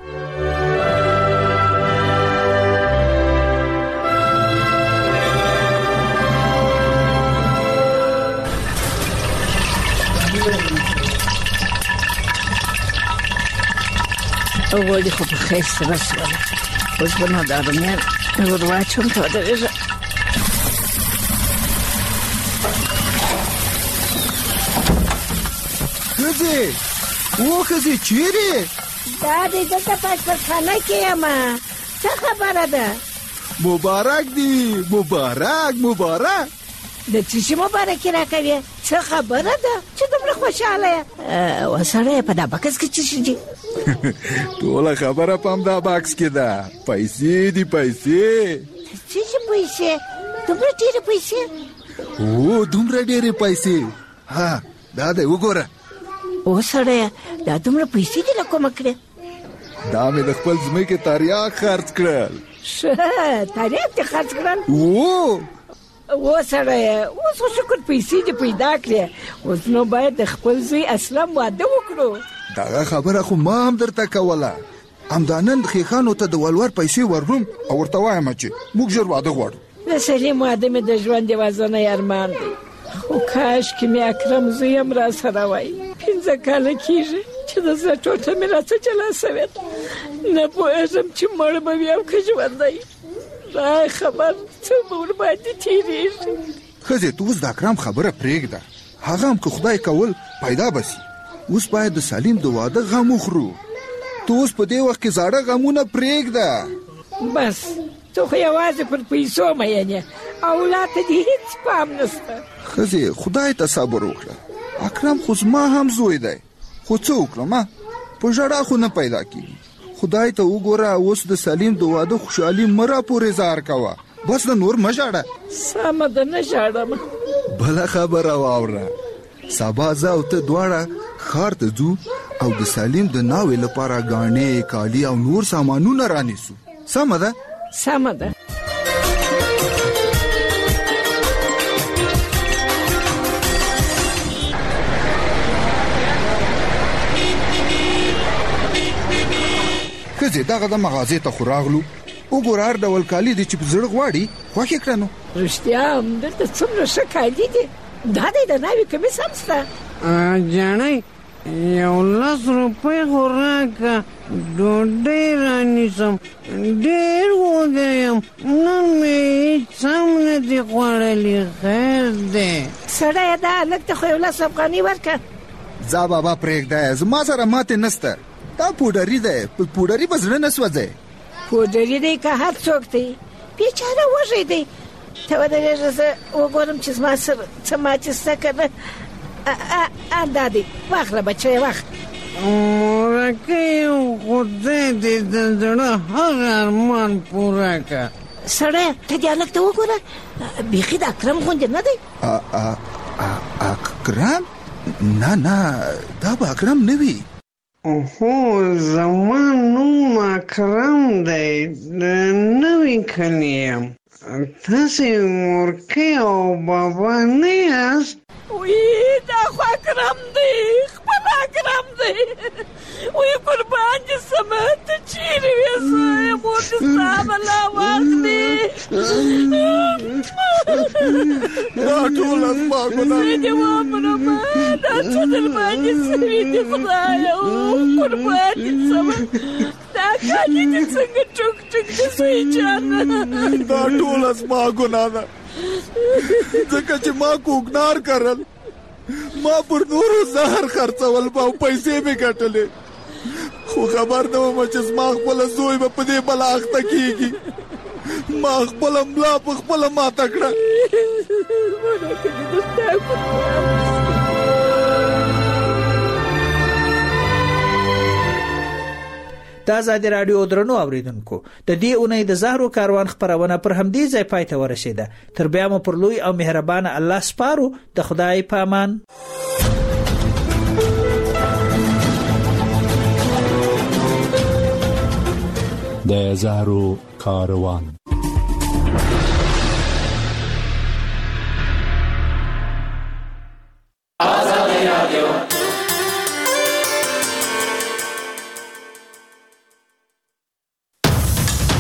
اولی خو په خیر سره سوله اوس به نه دا رومیان ور واچوم ته ودرېږه.
ښځې چیرې؟
دا دی دلته په اشپزخانه کې یم. څه خبره ده؟
مبارک دی، مبارک.
د څه شي مبارکي راکوې؟ څه خبره ده چې دومره خوشحاله یې؟ وسړی په دا بکس کې څه شي دي؟
ټوله خبره په همدا بکس کې ده. پیسې دي.
څه شي پیسې؟ دومره ډېرې پیسې؟
او دومره ډېرې پیسې؟ ها دا دی وګوره.
وسړی دا دومره پیسې دي له کومه کړې؟
دا مې د خپل ځمکې تریاک خرڅ کړل.
ښه تریاک دې خرڅ کړل؟ وسړی اوس خو شکر پیسې دې پیدا کړې، اوس نو باید د خپل زوی اسلم واده وکړو.
دغه خبره خو ما هم درته کوله. همدا نن خیخانو ته د ولور پیسې ورهم او ورته وایم چې موږ ژر واده غواړو.
د سلیم واده مې د ژوند یوازینی ارمان دی، خو کاش کې مې اکرم زوی هم را سره وای. 15 کاله کېږي چې د زړه ټوټه مې راڅه جلا سوې ده. نه پوهېږم چې مړ به وي او که ژوندی. دا خبر څه به ورباندې تېرېږي.
ښځې ته اوس د اکرم خبره پرېږده، هغه هم که خدای کول پیدا به سي. اوس باید د سلیم د واده غم وخورو. ته اوس په دې وخت کې زاړه غمونه پرېږده.
بس ته خو یوازې پر پیسو مین یې، اولاد ته دې هېڅ پام نشته.
ښځې خدای ته صبر وکړه. اکرم خو زما هم زوی دی، خو څه وکړم؟ په ژړا خو نه پیدا کېږي. خدای ته وګوره، اوس د سلیم د واده خوشحالي مه راپورې زار کوه. بس د نور مه ژاړه.
سمه ده نه ژاړم.
بله خبره واوره، سبا زه او ته دواړه ښار ته ځو او د سلیم د ناوې لپاره ګاڼې، کالي او نور سامانونه رانیسو. سمه ده؟
سمه ده.
ښځې دغه د مغازې ته خو راغلو، وګوره هر ډول کالي دي چې په زړه غواړي خوښ یې کړه. نو
رښتیا همدلته څومره ښه کالي دي. دا دی د ناوې کمیس هم شته.
جانۍ 10 روپۍ خو راکړه، ډوډۍ رانیسم، ډېر وږی یم، نن مې هېڅ هم نه دي خوړلي. خیر دی
سړیه، دا هلک ته خو 11 افغانۍ ورکړه.
ځه بابا پرېږده، زما سره ماتې نشته. دا پوډري دی، په پوډري به زړه نه سوځئ.
پوډري دی که هر څوک دی، بیچاره وږی دی. ته ودرېږه، زه وګورم چې زما سره څه ماتې شته که نه. دا دی، واخله بچی واخله.
مورکۍ خدای دې د زړه هر ارمان پوره کړه.
سړیه ته دې هلک ته وګوره، بیخي د اکرم غوندې نه دی.
اکرم؟ نه دا به اکرم نه وي.
هو زما نوم اکرم دی، د نوي کلي یم. تاسې مورکۍ او بابا نه یاست؟
وی دا خو اکرم دی، خپل اکرم دی. وی قربان دې سمه، ته چیرې وې؟ زه یم مور دې ستا بلا وخت دی
دا ټول اسما ګناه
دې وامرم دا څه در باندې سوي دي خدایا قربان سم دا کاږي چې څنګه ټوک ټوک دې سوي جان
دا ټول اسما ګناه ده ځکه چې ما کوګنار کړل ما پر نورو زهر خرڅول او پیسې به ګټلې خو خبر نه وم چې زما خپل زوی په دې بلا اخته کیږي ما خپل ملا په خپل ما تکړه
د آزادي رادیو درنو اوریدونکو د دې اونۍ د زهرو کاروان خبرونه پر همدې ځای پای ته ورسیده تر بیا مو پر لوی او مهربان الله سپارو د خدای په امان
د زهرو کاروان